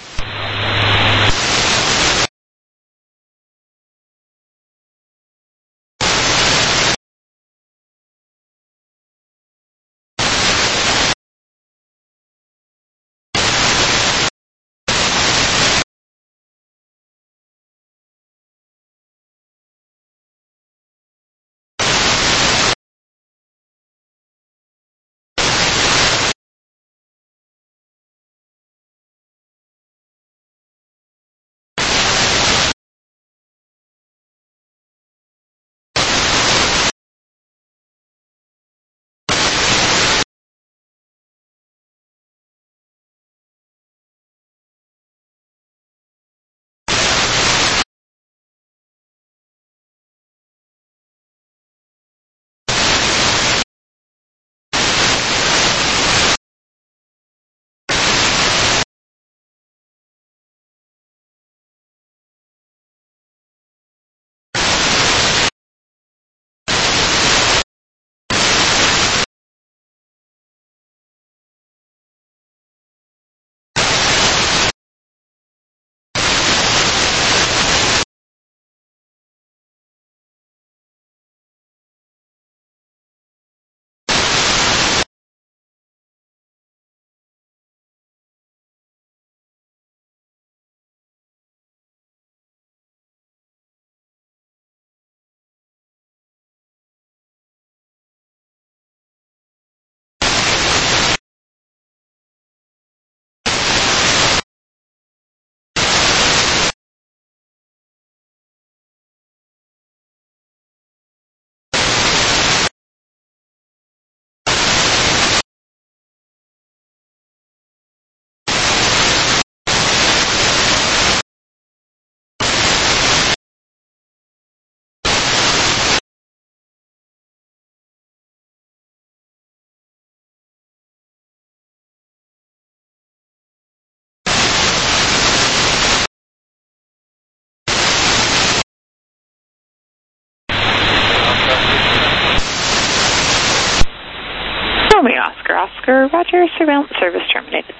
Romeo Oscar Oscar, roger, surveillance service terminated.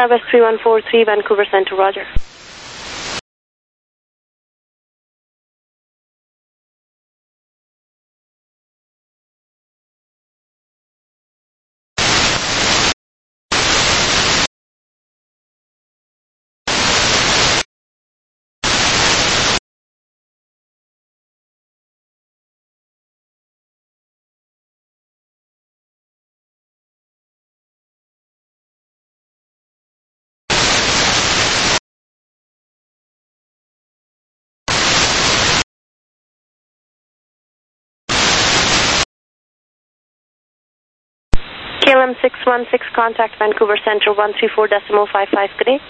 Skywest three one four three, Vancouver Center, roger. K L M six one six, contact Vancouver Central one three four decimal five five, good day.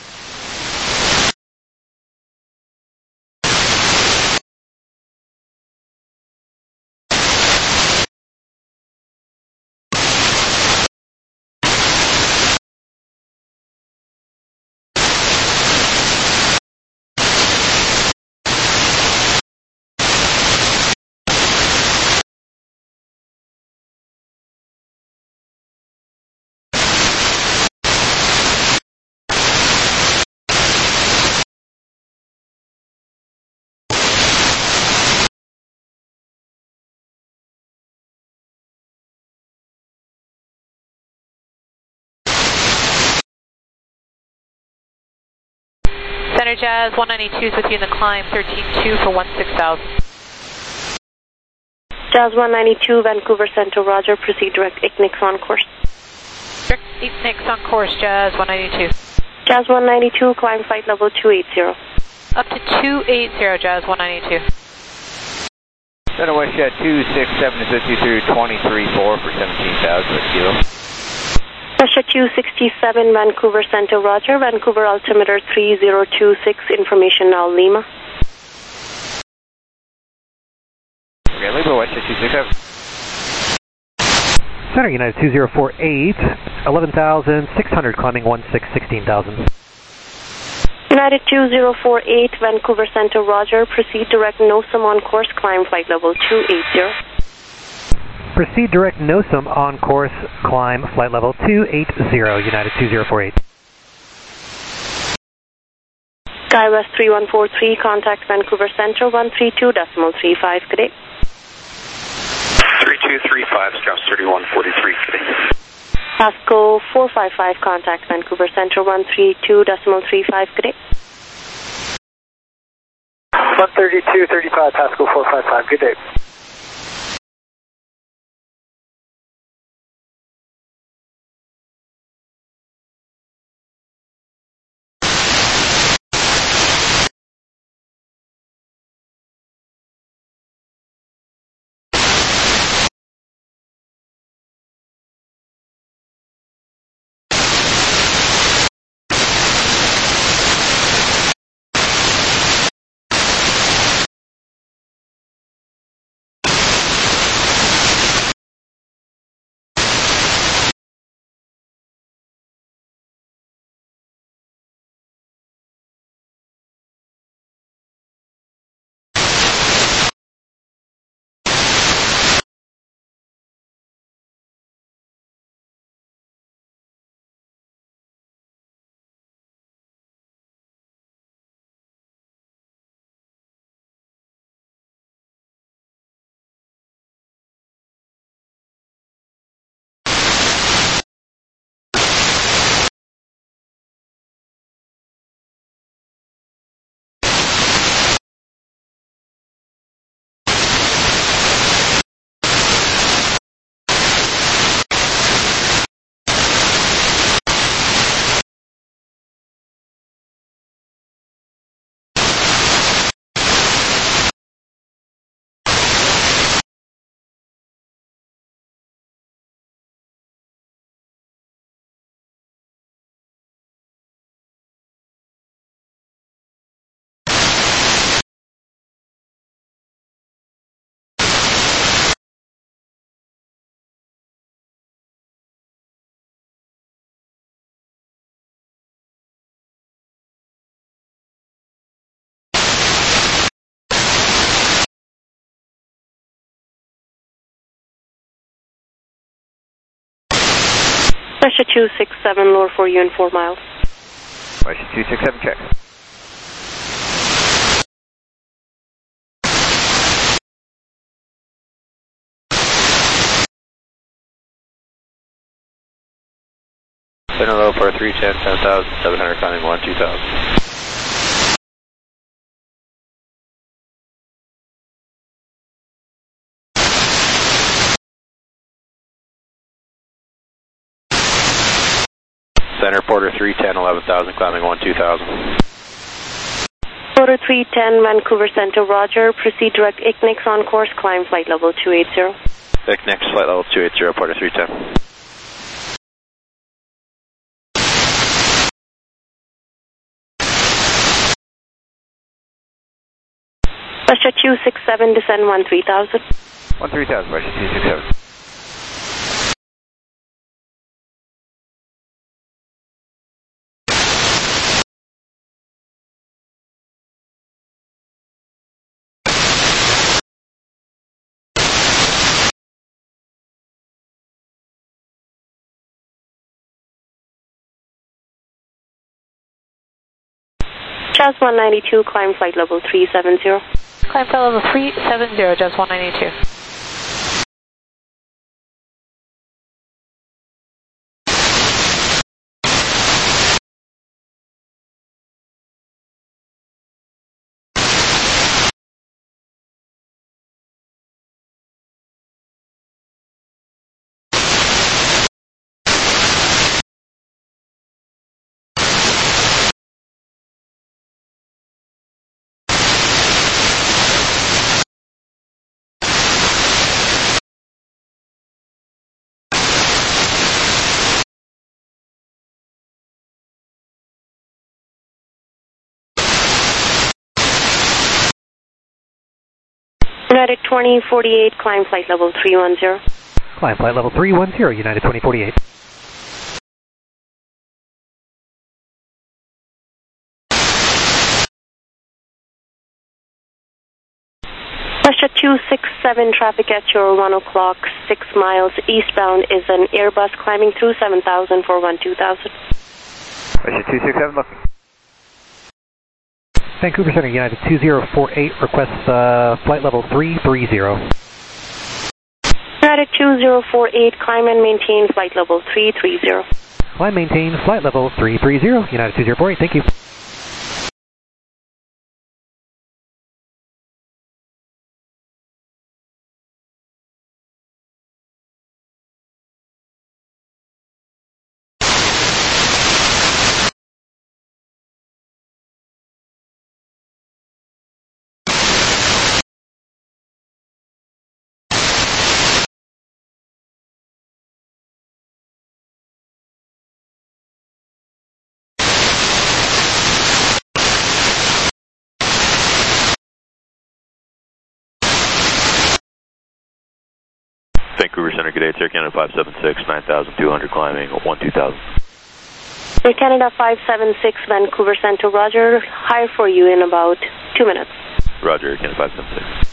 Center Jazz one ninety-two is with you in the climb, thirteen two for one six thousand. Jazz one ninety-two, Vancouver Center, roger. Proceed direct I C N I X on course. Direct I C N I X on course, Jazz one ninety-two. Jazz one ninety-two, climb flight level two eighty. Up to two eighty, Jazz one ninety-two. Center WestJet two six seven is with you through twenty-three four for seventeen thousand kilo. WestJet two sixty-seven, Vancouver Center, roger. Vancouver altimeter three zero two six, information now Lima. Okay, Lima, WestJet two sixty-seven. Center United two zero four eight, eleven thousand six hundred, climbing one six, sixteen thousand. United two zero four eight, Vancouver Center, roger. Proceed direct NOSAM on course, climb flight level two eighty. Proceed direct NOSAM on course, climb flight level two eighty, United two zero four eight. Skywest three one four three, contact Vancouver Central one three two decimal three five, good day. three two three five, Scout thirty-one forty-three, good day. Pasco four five five, contact Vancouver Central one three two decimal three five, good day. one thirty-two thirty-five, Pasco four five five, good day. Russia two six seven, lower for you in four miles. Russia two six seven, check. Center low for three ten, ten thousand seven hundred, climbing one two thousand. Center Porter three ten, eleven thousand, climbing one two thousand. Porter three ten, Vancouver Center, roger. Proceed direct I C N I X on course, climb flight level two eighty. I C N I X flight level two eighty, Porter three ten. Russia two six seven, descend one three thousand. one three thousand, Russia two six seven. Jazz one ninety-two, climb flight level three seventy. Climb flight level three seventy, Jazz one ninety-two. United twenty forty-eight, climb flight level three ten. Climb flight level three ten, United twenty forty-eight. Russia two six seven, traffic at your one o'clock, six miles eastbound is an Airbus climbing through seven thousand for one two thousand. Russia two six seven, looking. Vancouver Center, United two zero four eight, requests uh, flight level three three zero. United two zero four eight, climb and maintain flight level three three zero. Climb, maintain flight level three three zero, United two zero four eight, thank you. Vancouver Center, good day, Air Canada five seven six, nine thousand two hundred, climbing one two thousand. Air Canada five seven six, Vancouver Center, roger. Higher for you in about two minutes. Roger, Air Canada five seven six.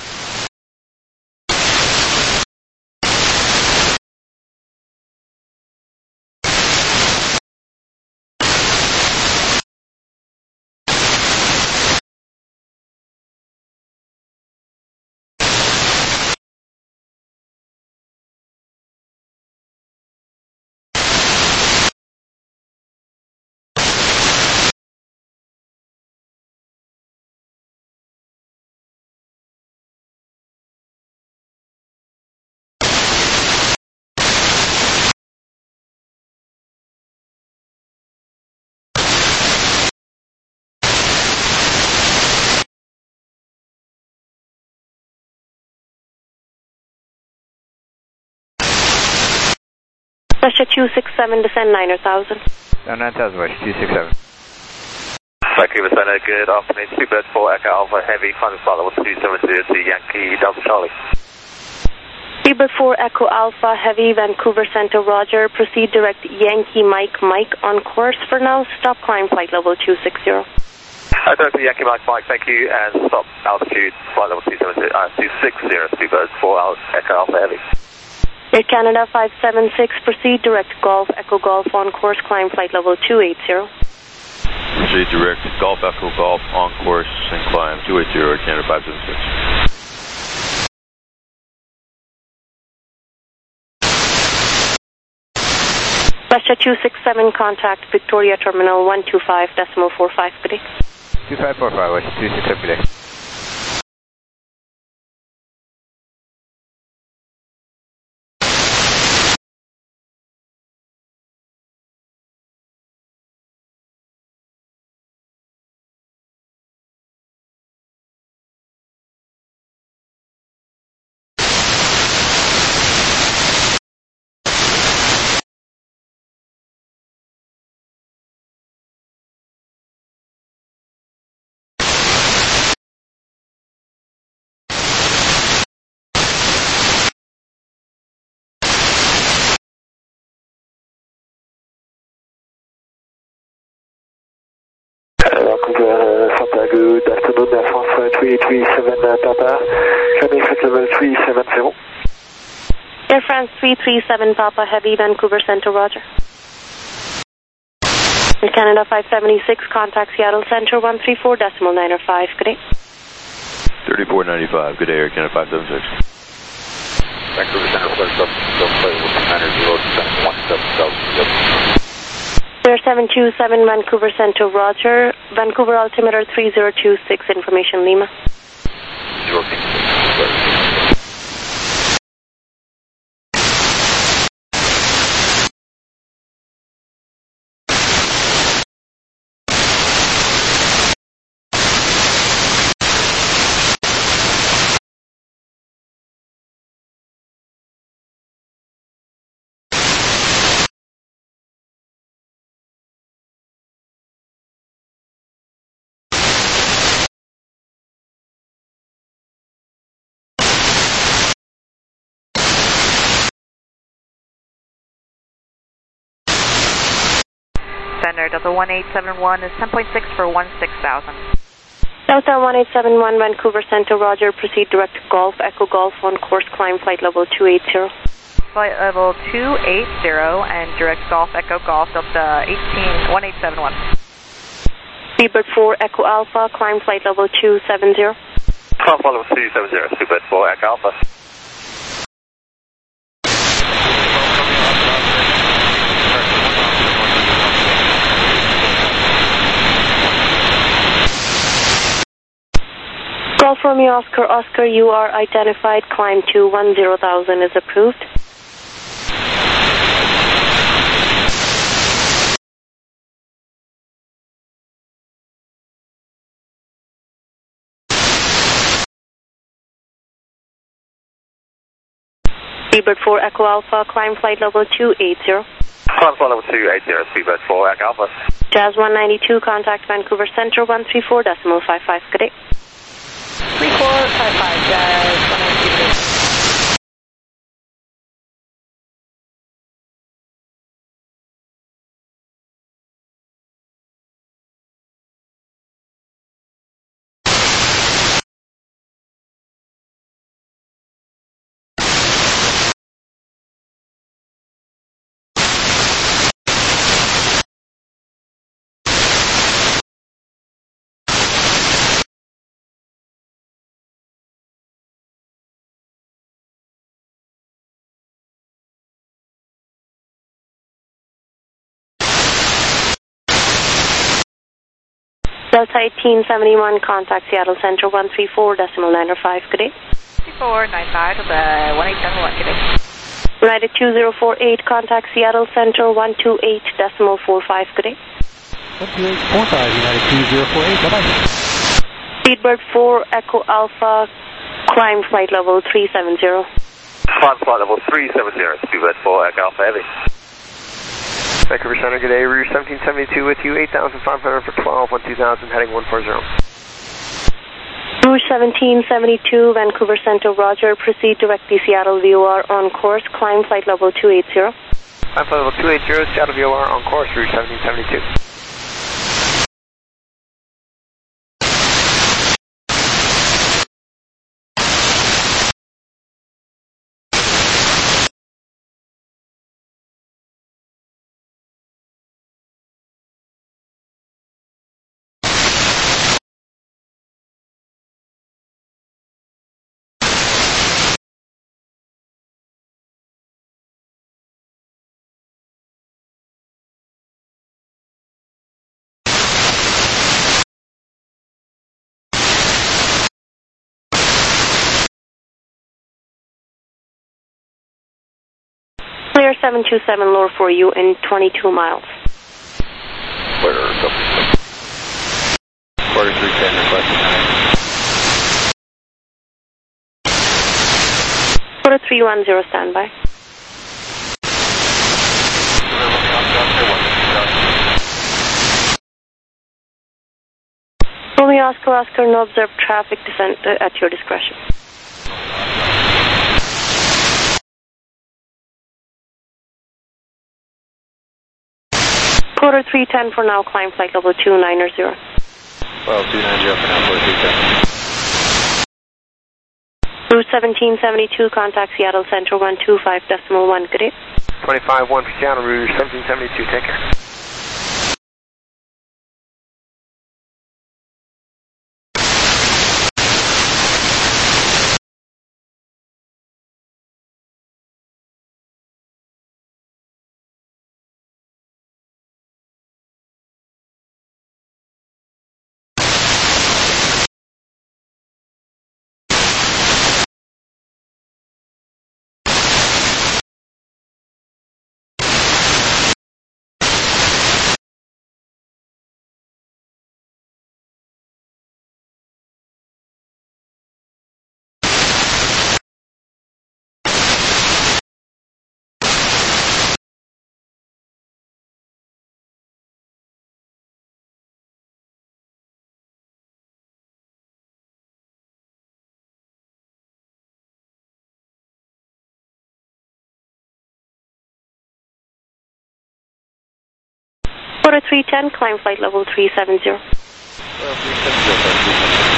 Russia two six seven, descend nine thousand. Down nine thousand, Russia two six seven. Vancouver Center, good afternoon. Two birds, four Echo Alpha Heavy, climbing flight level two seven zero to Yankee Delta Charlie. Three bird four Echo Alpha Heavy, Vancouver Center, roger. Proceed direct Yankee Mike Mike on course for now. Stop climb flight level two six zero. Uh, Delta Yankee Mike Mike, thank you, and stop altitude flight level two seven zero, uh, two six zero, two birds, four Echo Alpha Heavy. Air Canada five seven six, proceed direct Golf Echo Golf on course, climb flight level two eighty. Proceed direct Golf Echo Golf on course and climb two eighty, Air Canada five seven six. WestJet two six seven, contact Victoria Terminal one two five decimal four five, good day. two five four five, WestJet two six seven, good day. Vancouver, Santa, good afternoon, Air France three three seven Papa, climbing flight level three seven zero. Air France three three seven Papa Heavy, Vancouver Center, roger. Air Canada five seventy-six, contact Seattle Center one three four decimal nine five, good day. thirty-four ninety-five, good day, Air Canada five seven six. Vancouver Center, flight level one seven seven. Air seven two seven, Vancouver Center, roger. Vancouver altimeter three zero two six, information Lima. zero two six. Center, Delta one eight seven one is ten point six for one six thousand. Delta one eight seven one, Vancouver Center, roger. Proceed direct Golf Echo Golf on course, climb flight level two eighty. Flight level two eighty and direct Golf Echo Golf, Delta one eight seven one. Speedbird four Echo Alpha, climb flight level two seventy. Climb flight level two seventy, Speedbird four Echo Alpha. Golf Romeo Oscar Oscar, you are identified, climb to one zero thousand is approved. Speedbird four Echo Alpha, climb flight level two eighty. Climb flight level two eighty, Speedbird four Echo Alpha. Jazz one ninety-two, contact Vancouver Center one three four decimal five five, good day. three four five five, Jazz one ninety-two. Delta eighteen seventy-one, contact Seattle Center one three four decimal nine five, good day. three four nine five, Delta one eight seven one, good day. United two zero four eight, contact Seattle Center one two eight decimal four five, good day. one two eight four five, United two zero four eight, bye-bye. Speedbird four Echo Alpha, climb flight level three seventy. Climb flight level three seventy, Speedbird four Echo Alpha Heavy. Vancouver Center, good day. Rouge seventeen seventy-two with you, eight thousand five hundred for twelve, one two thousand, heading one forty. Rouge seventeen seventy-two, Vancouver Center, roger. Proceed direct the Seattle V O R on course, climb flight level two eighty. Climb flight level two eighty, Seattle V O R on course, Rouge seventeen seventy-two. Clear seven two seven lower for you in twenty-two miles. Quarter Quarter three ten requesting nine. Quarter three one zero standby. Romeo Oscar Oscar, no observed traffic, descent uh, at your discretion. Quarter three ten for now, climb flight level two nine zero. Well, two nine zero for now, quarter three ten. Route seventeen seventy-two, contact Seattle Center one two five decimal one, good day. twenty-five one for Seattle, Route seventeen seventy-two, take care. Quarter three ten, climb flight level three seven zero. Well, three seven zero.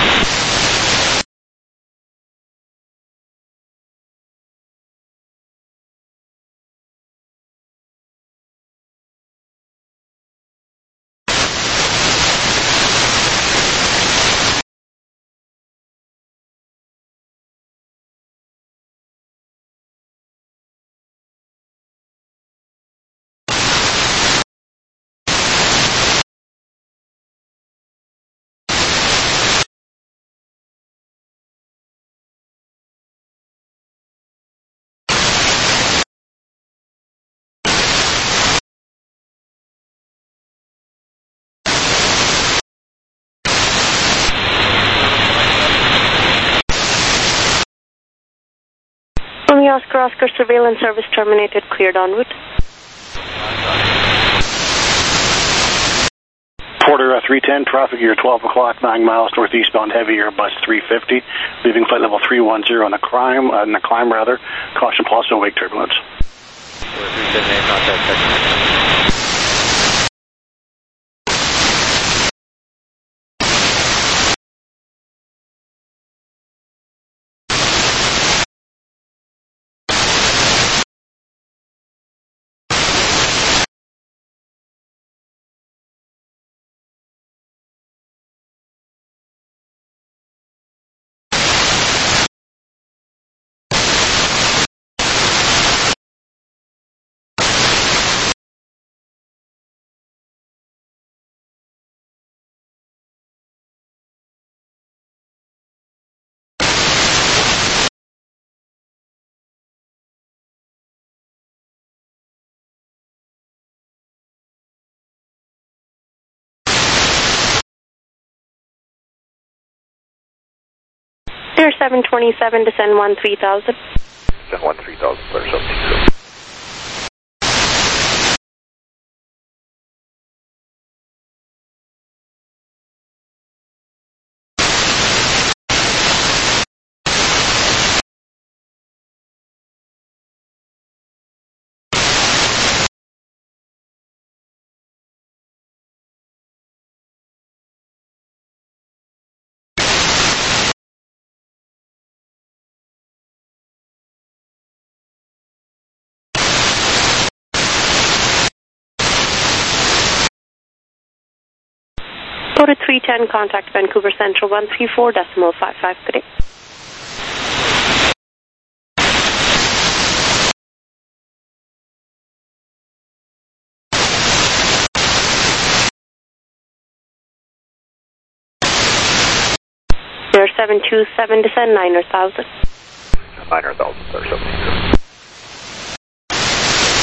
Romeo Oscar Oscar, surveillance service terminated, cleared en route. Porter uh, three ten, traffic gear twelve o'clock, nine miles northeastbound heavy Airbus three fifty, leaving flight level three one zero on the climb, uh, in the climb rather, caution plus no wake turbulence. Quarter three ten, main contact section. Clear seven twenty-seven, descend one three thousand. Descend one three thousand, clear seventeen zero. Quarter three ten, contact Vancouver Central one three four decimal five five, good day. Clear seven two seven, descend nine thousand. nine thousand, clear seventeen zero.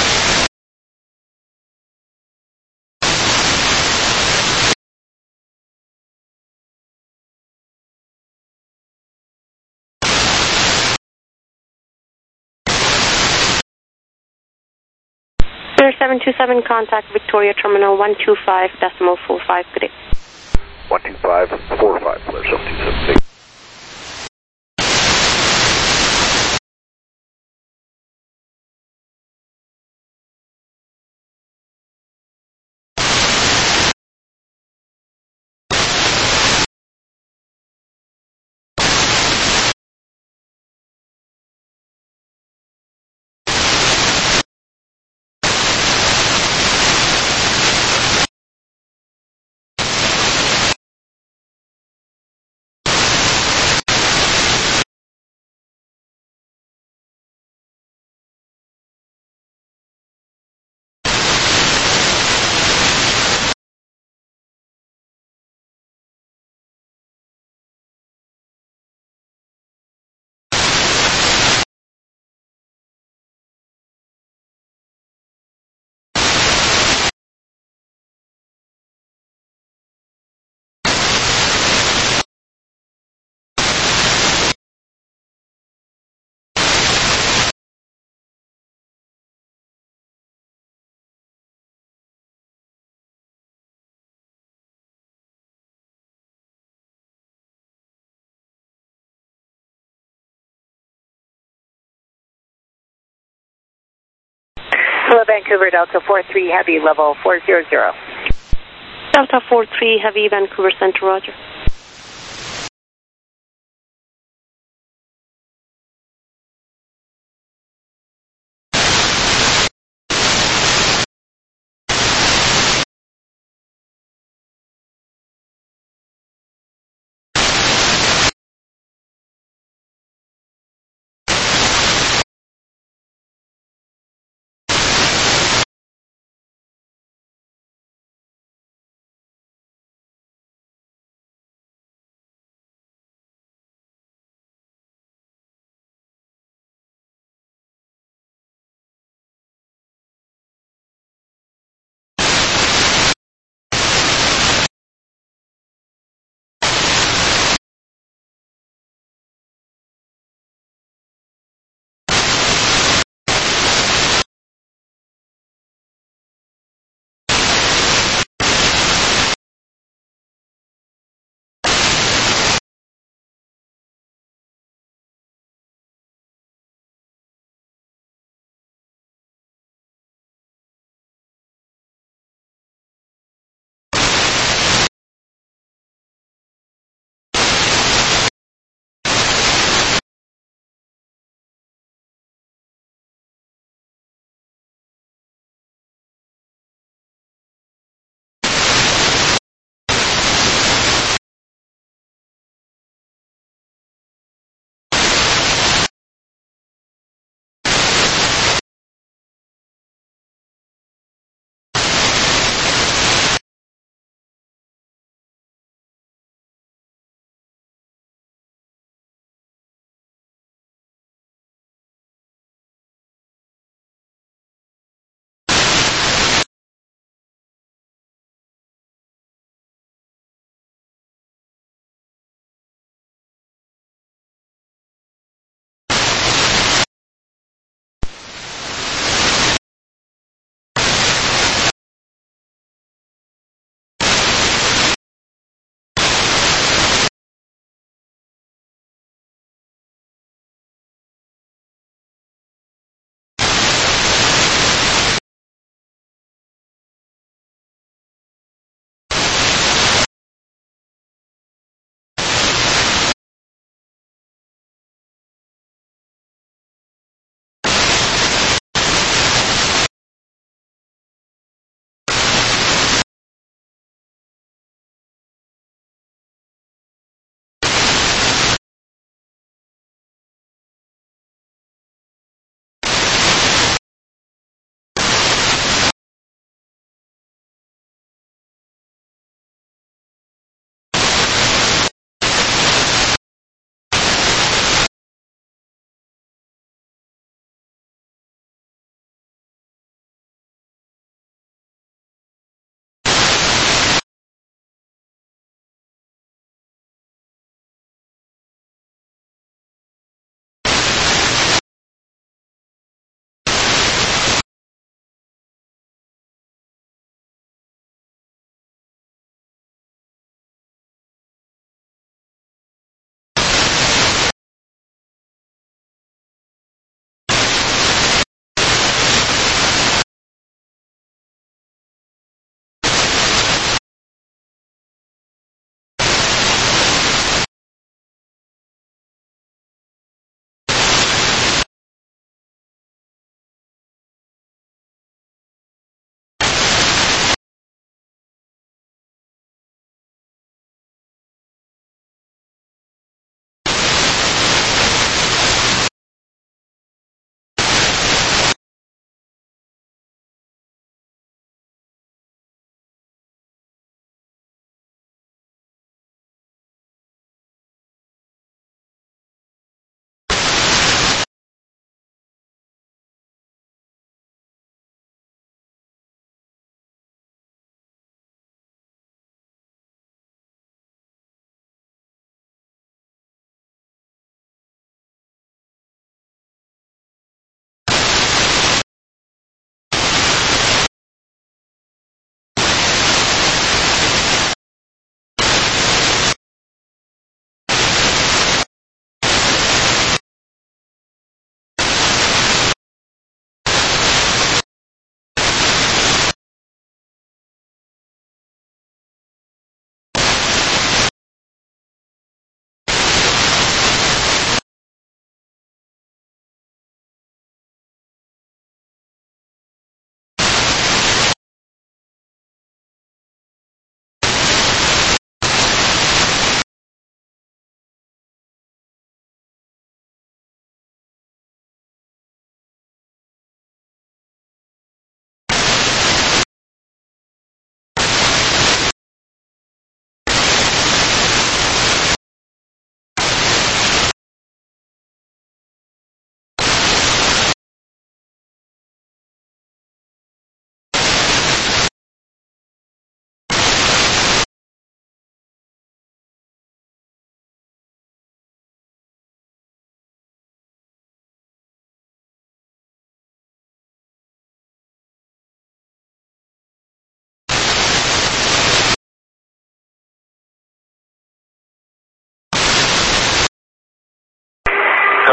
Clear seven two seven, contact Victoria Terminal one two five decimal four five. Good day. one two five four five, Clear seven two seven. Hello, Vancouver, Delta four three Heavy, level four zero zero. Delta four three Heavy, Vancouver Center, roger.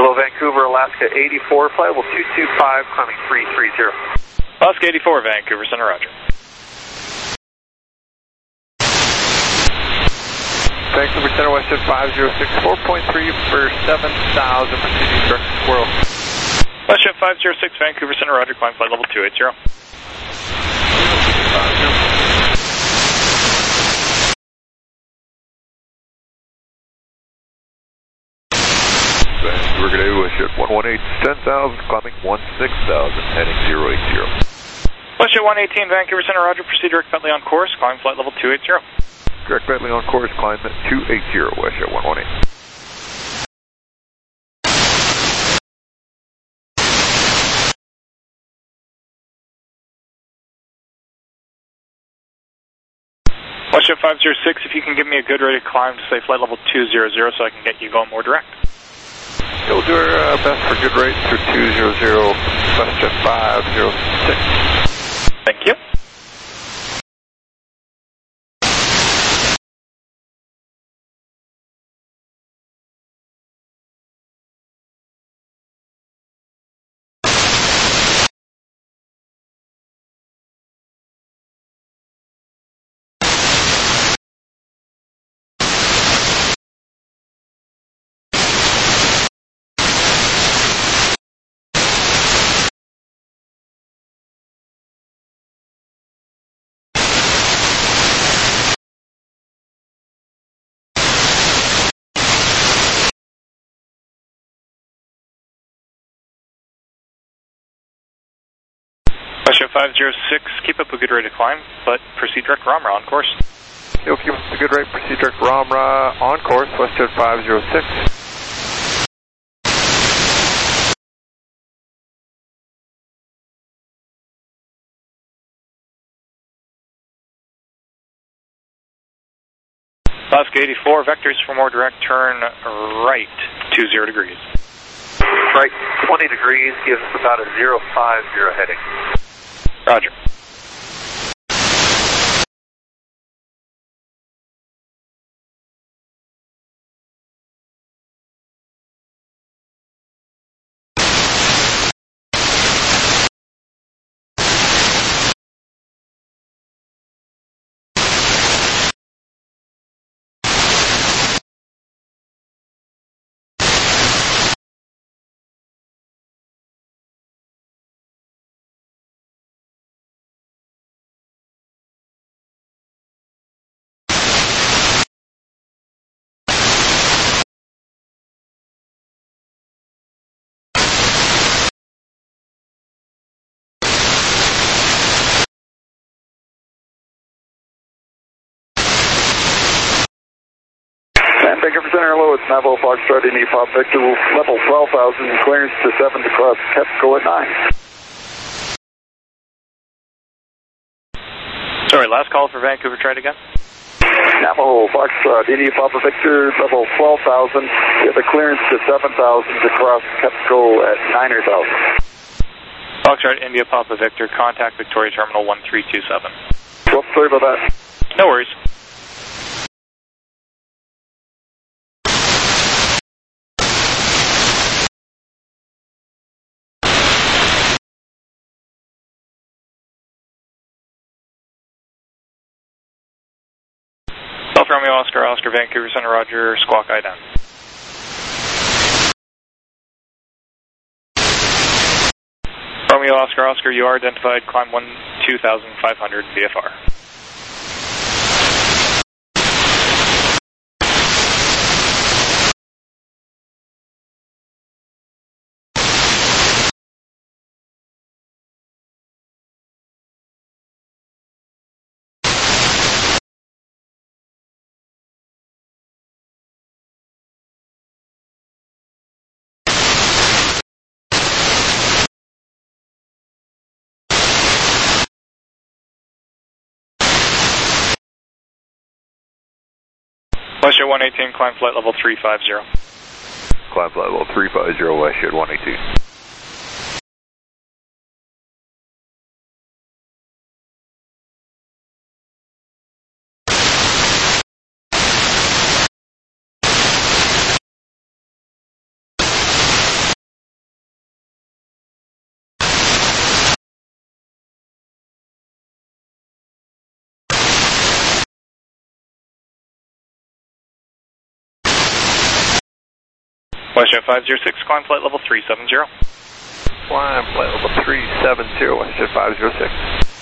Hello, Vancouver, Alaska eighty-four, flight level two two five, climbing three three zero. Alaska eighty-four, Vancouver Center, roger. Vancouver Center, Western five zero six, four point three for seven thousand, proceeding direct squirrel. Westjet five zero six, Vancouver Center, roger, climb flight level two eight zero. Vancouver, good day, Westjet one one eight, ten thousand, climbing one six thousand, heading zero eight zero. Westjet one eighteen, Vancouver Center, roger, proceed direct Bentley on course, climb flight level two eight zero. Direct Bentley on course, climb at two eight zero, Westjet one one eight. Westjet five zero six, if you can give me a good rate of climb to say flight level two zero zero so I can get you going more direct. We'll do our uh, best for good rates for two zero zero, Westjet five zero six. Thank you. Westjet five zero six, keep up a good rate of climb, but proceed direct Ramra on course. You'll keep us a good rate, proceed direct Ramra on course, Westjet five zero six. Alaska eighty-four, vectors for more direct, turn right, two zero degrees. Right, twenty degrees, gives us about a zero five zero heading. Roger. Vancouver Center, hello, it's Navajo Foxtrot, Indy Pop Victor, level twelve thousand, clearance to seven to cross, Capco at nine. Sorry, last call for Vancouver, try it again. Navajo Foxtrot, Indy Papa Victor, level twelve thousand, we have a clearance to seven thousand to cross, Capco at nine thousand. Foxtrot, India Papa Victor, contact Victoria Terminal one three two seven. Well, sorry about that. No worries. Alpha Romeo Oscar, Oscar Vancouver Center, roger, squawk I down. Romeo Oscar, Oscar, you are identified, climb one two thousand five hundred V F R. Westjet one eighteen, climb flight level three five zero. Climb flight level three five zero, Westjet one eighteen. WestJet five zero six, climb flight level three seven zero. Climb flight level three seven zero, WestJet five zero six.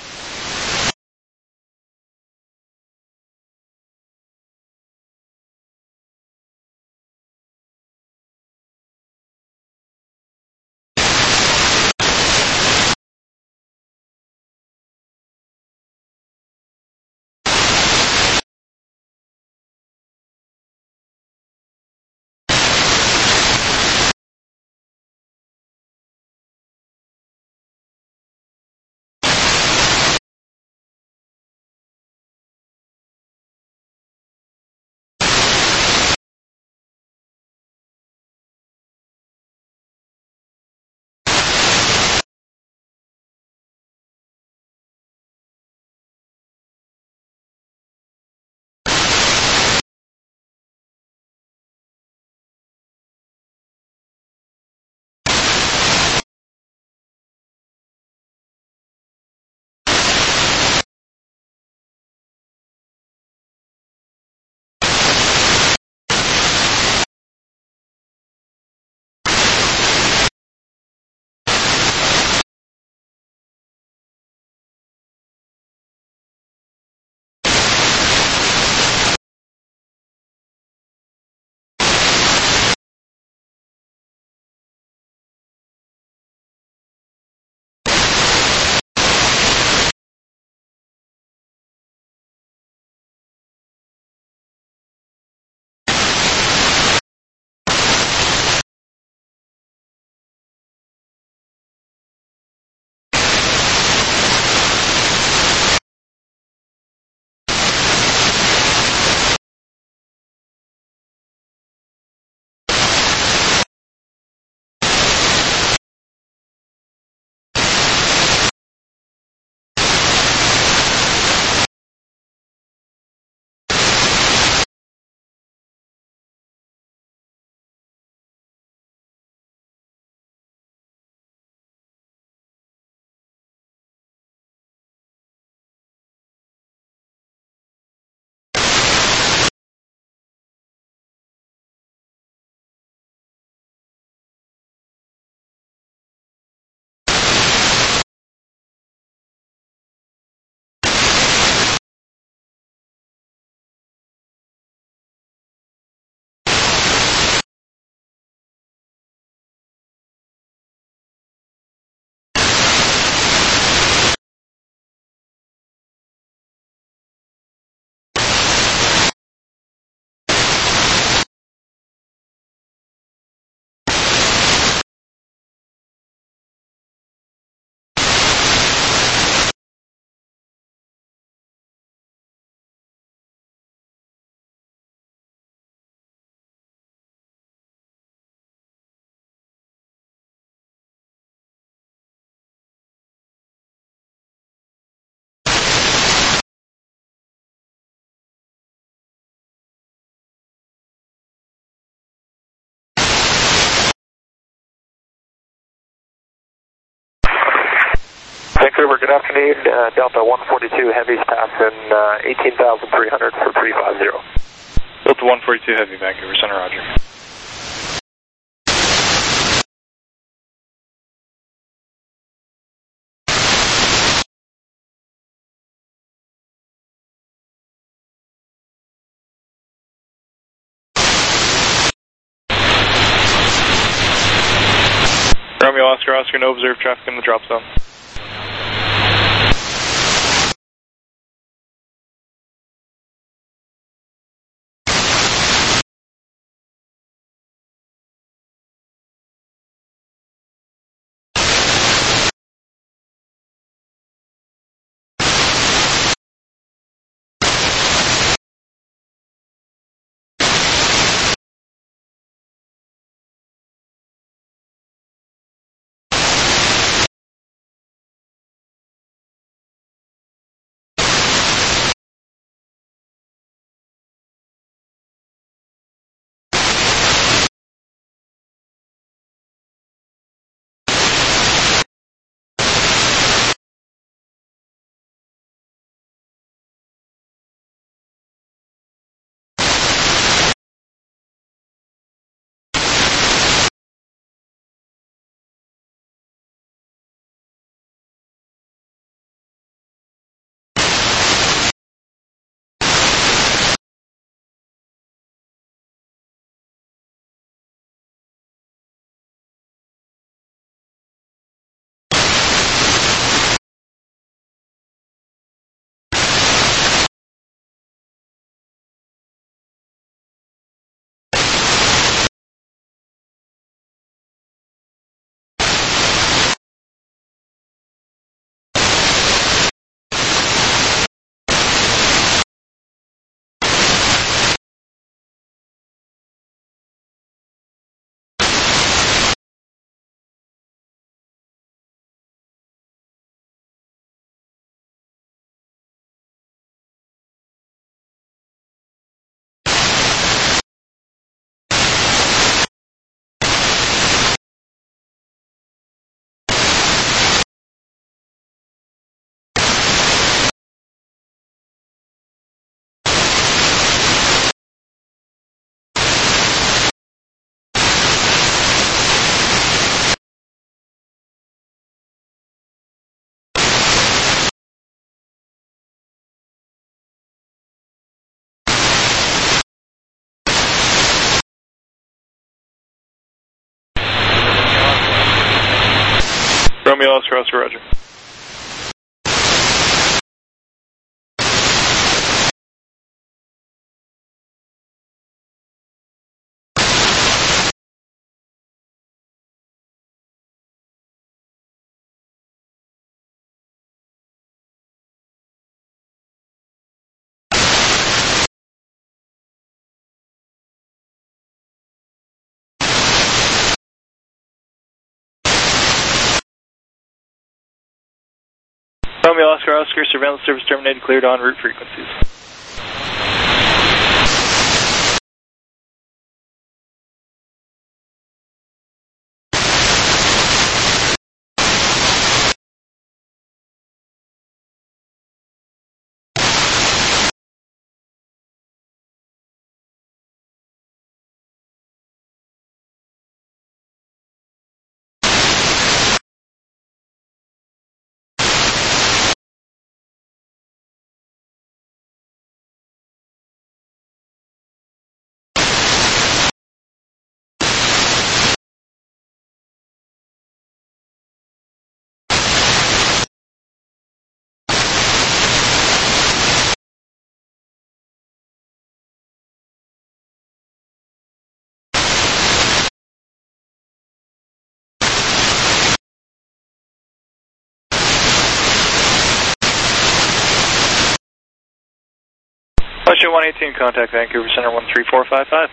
Vancouver, good afternoon. Uh, Delta one forty-two Heavy's passing uh, eighteen thousand three hundred for three five zero. Delta one forty-two Heavy, Vancouver Center, roger. Romeo Oscar, Oscar, no observed traffic in the drop zone. Romeo Oscar Oscar, roger. Romeo Oscar Oscar, surveillance service terminated, cleared en route frequencies. Russia one eighteen, contact Vancouver Center one three four five five.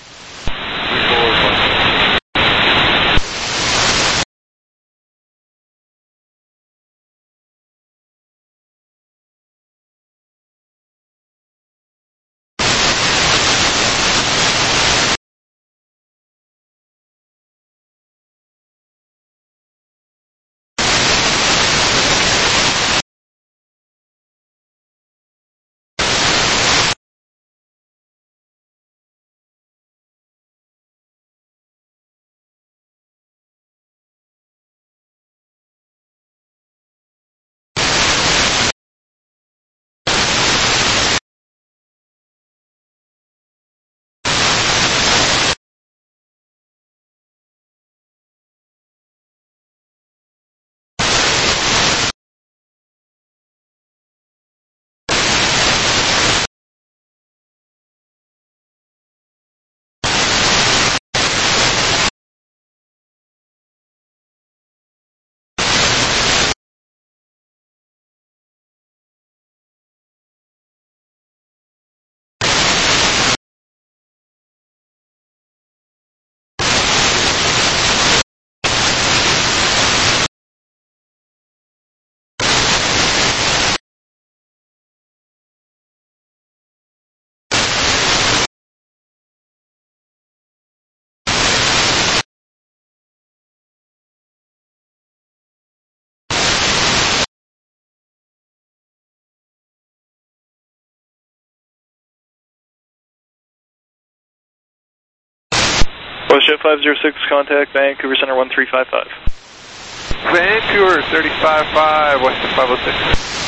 Bullshit five zero six, contact Vancouver Center one three five five. Vancouver thirty-five five, Western five oh six.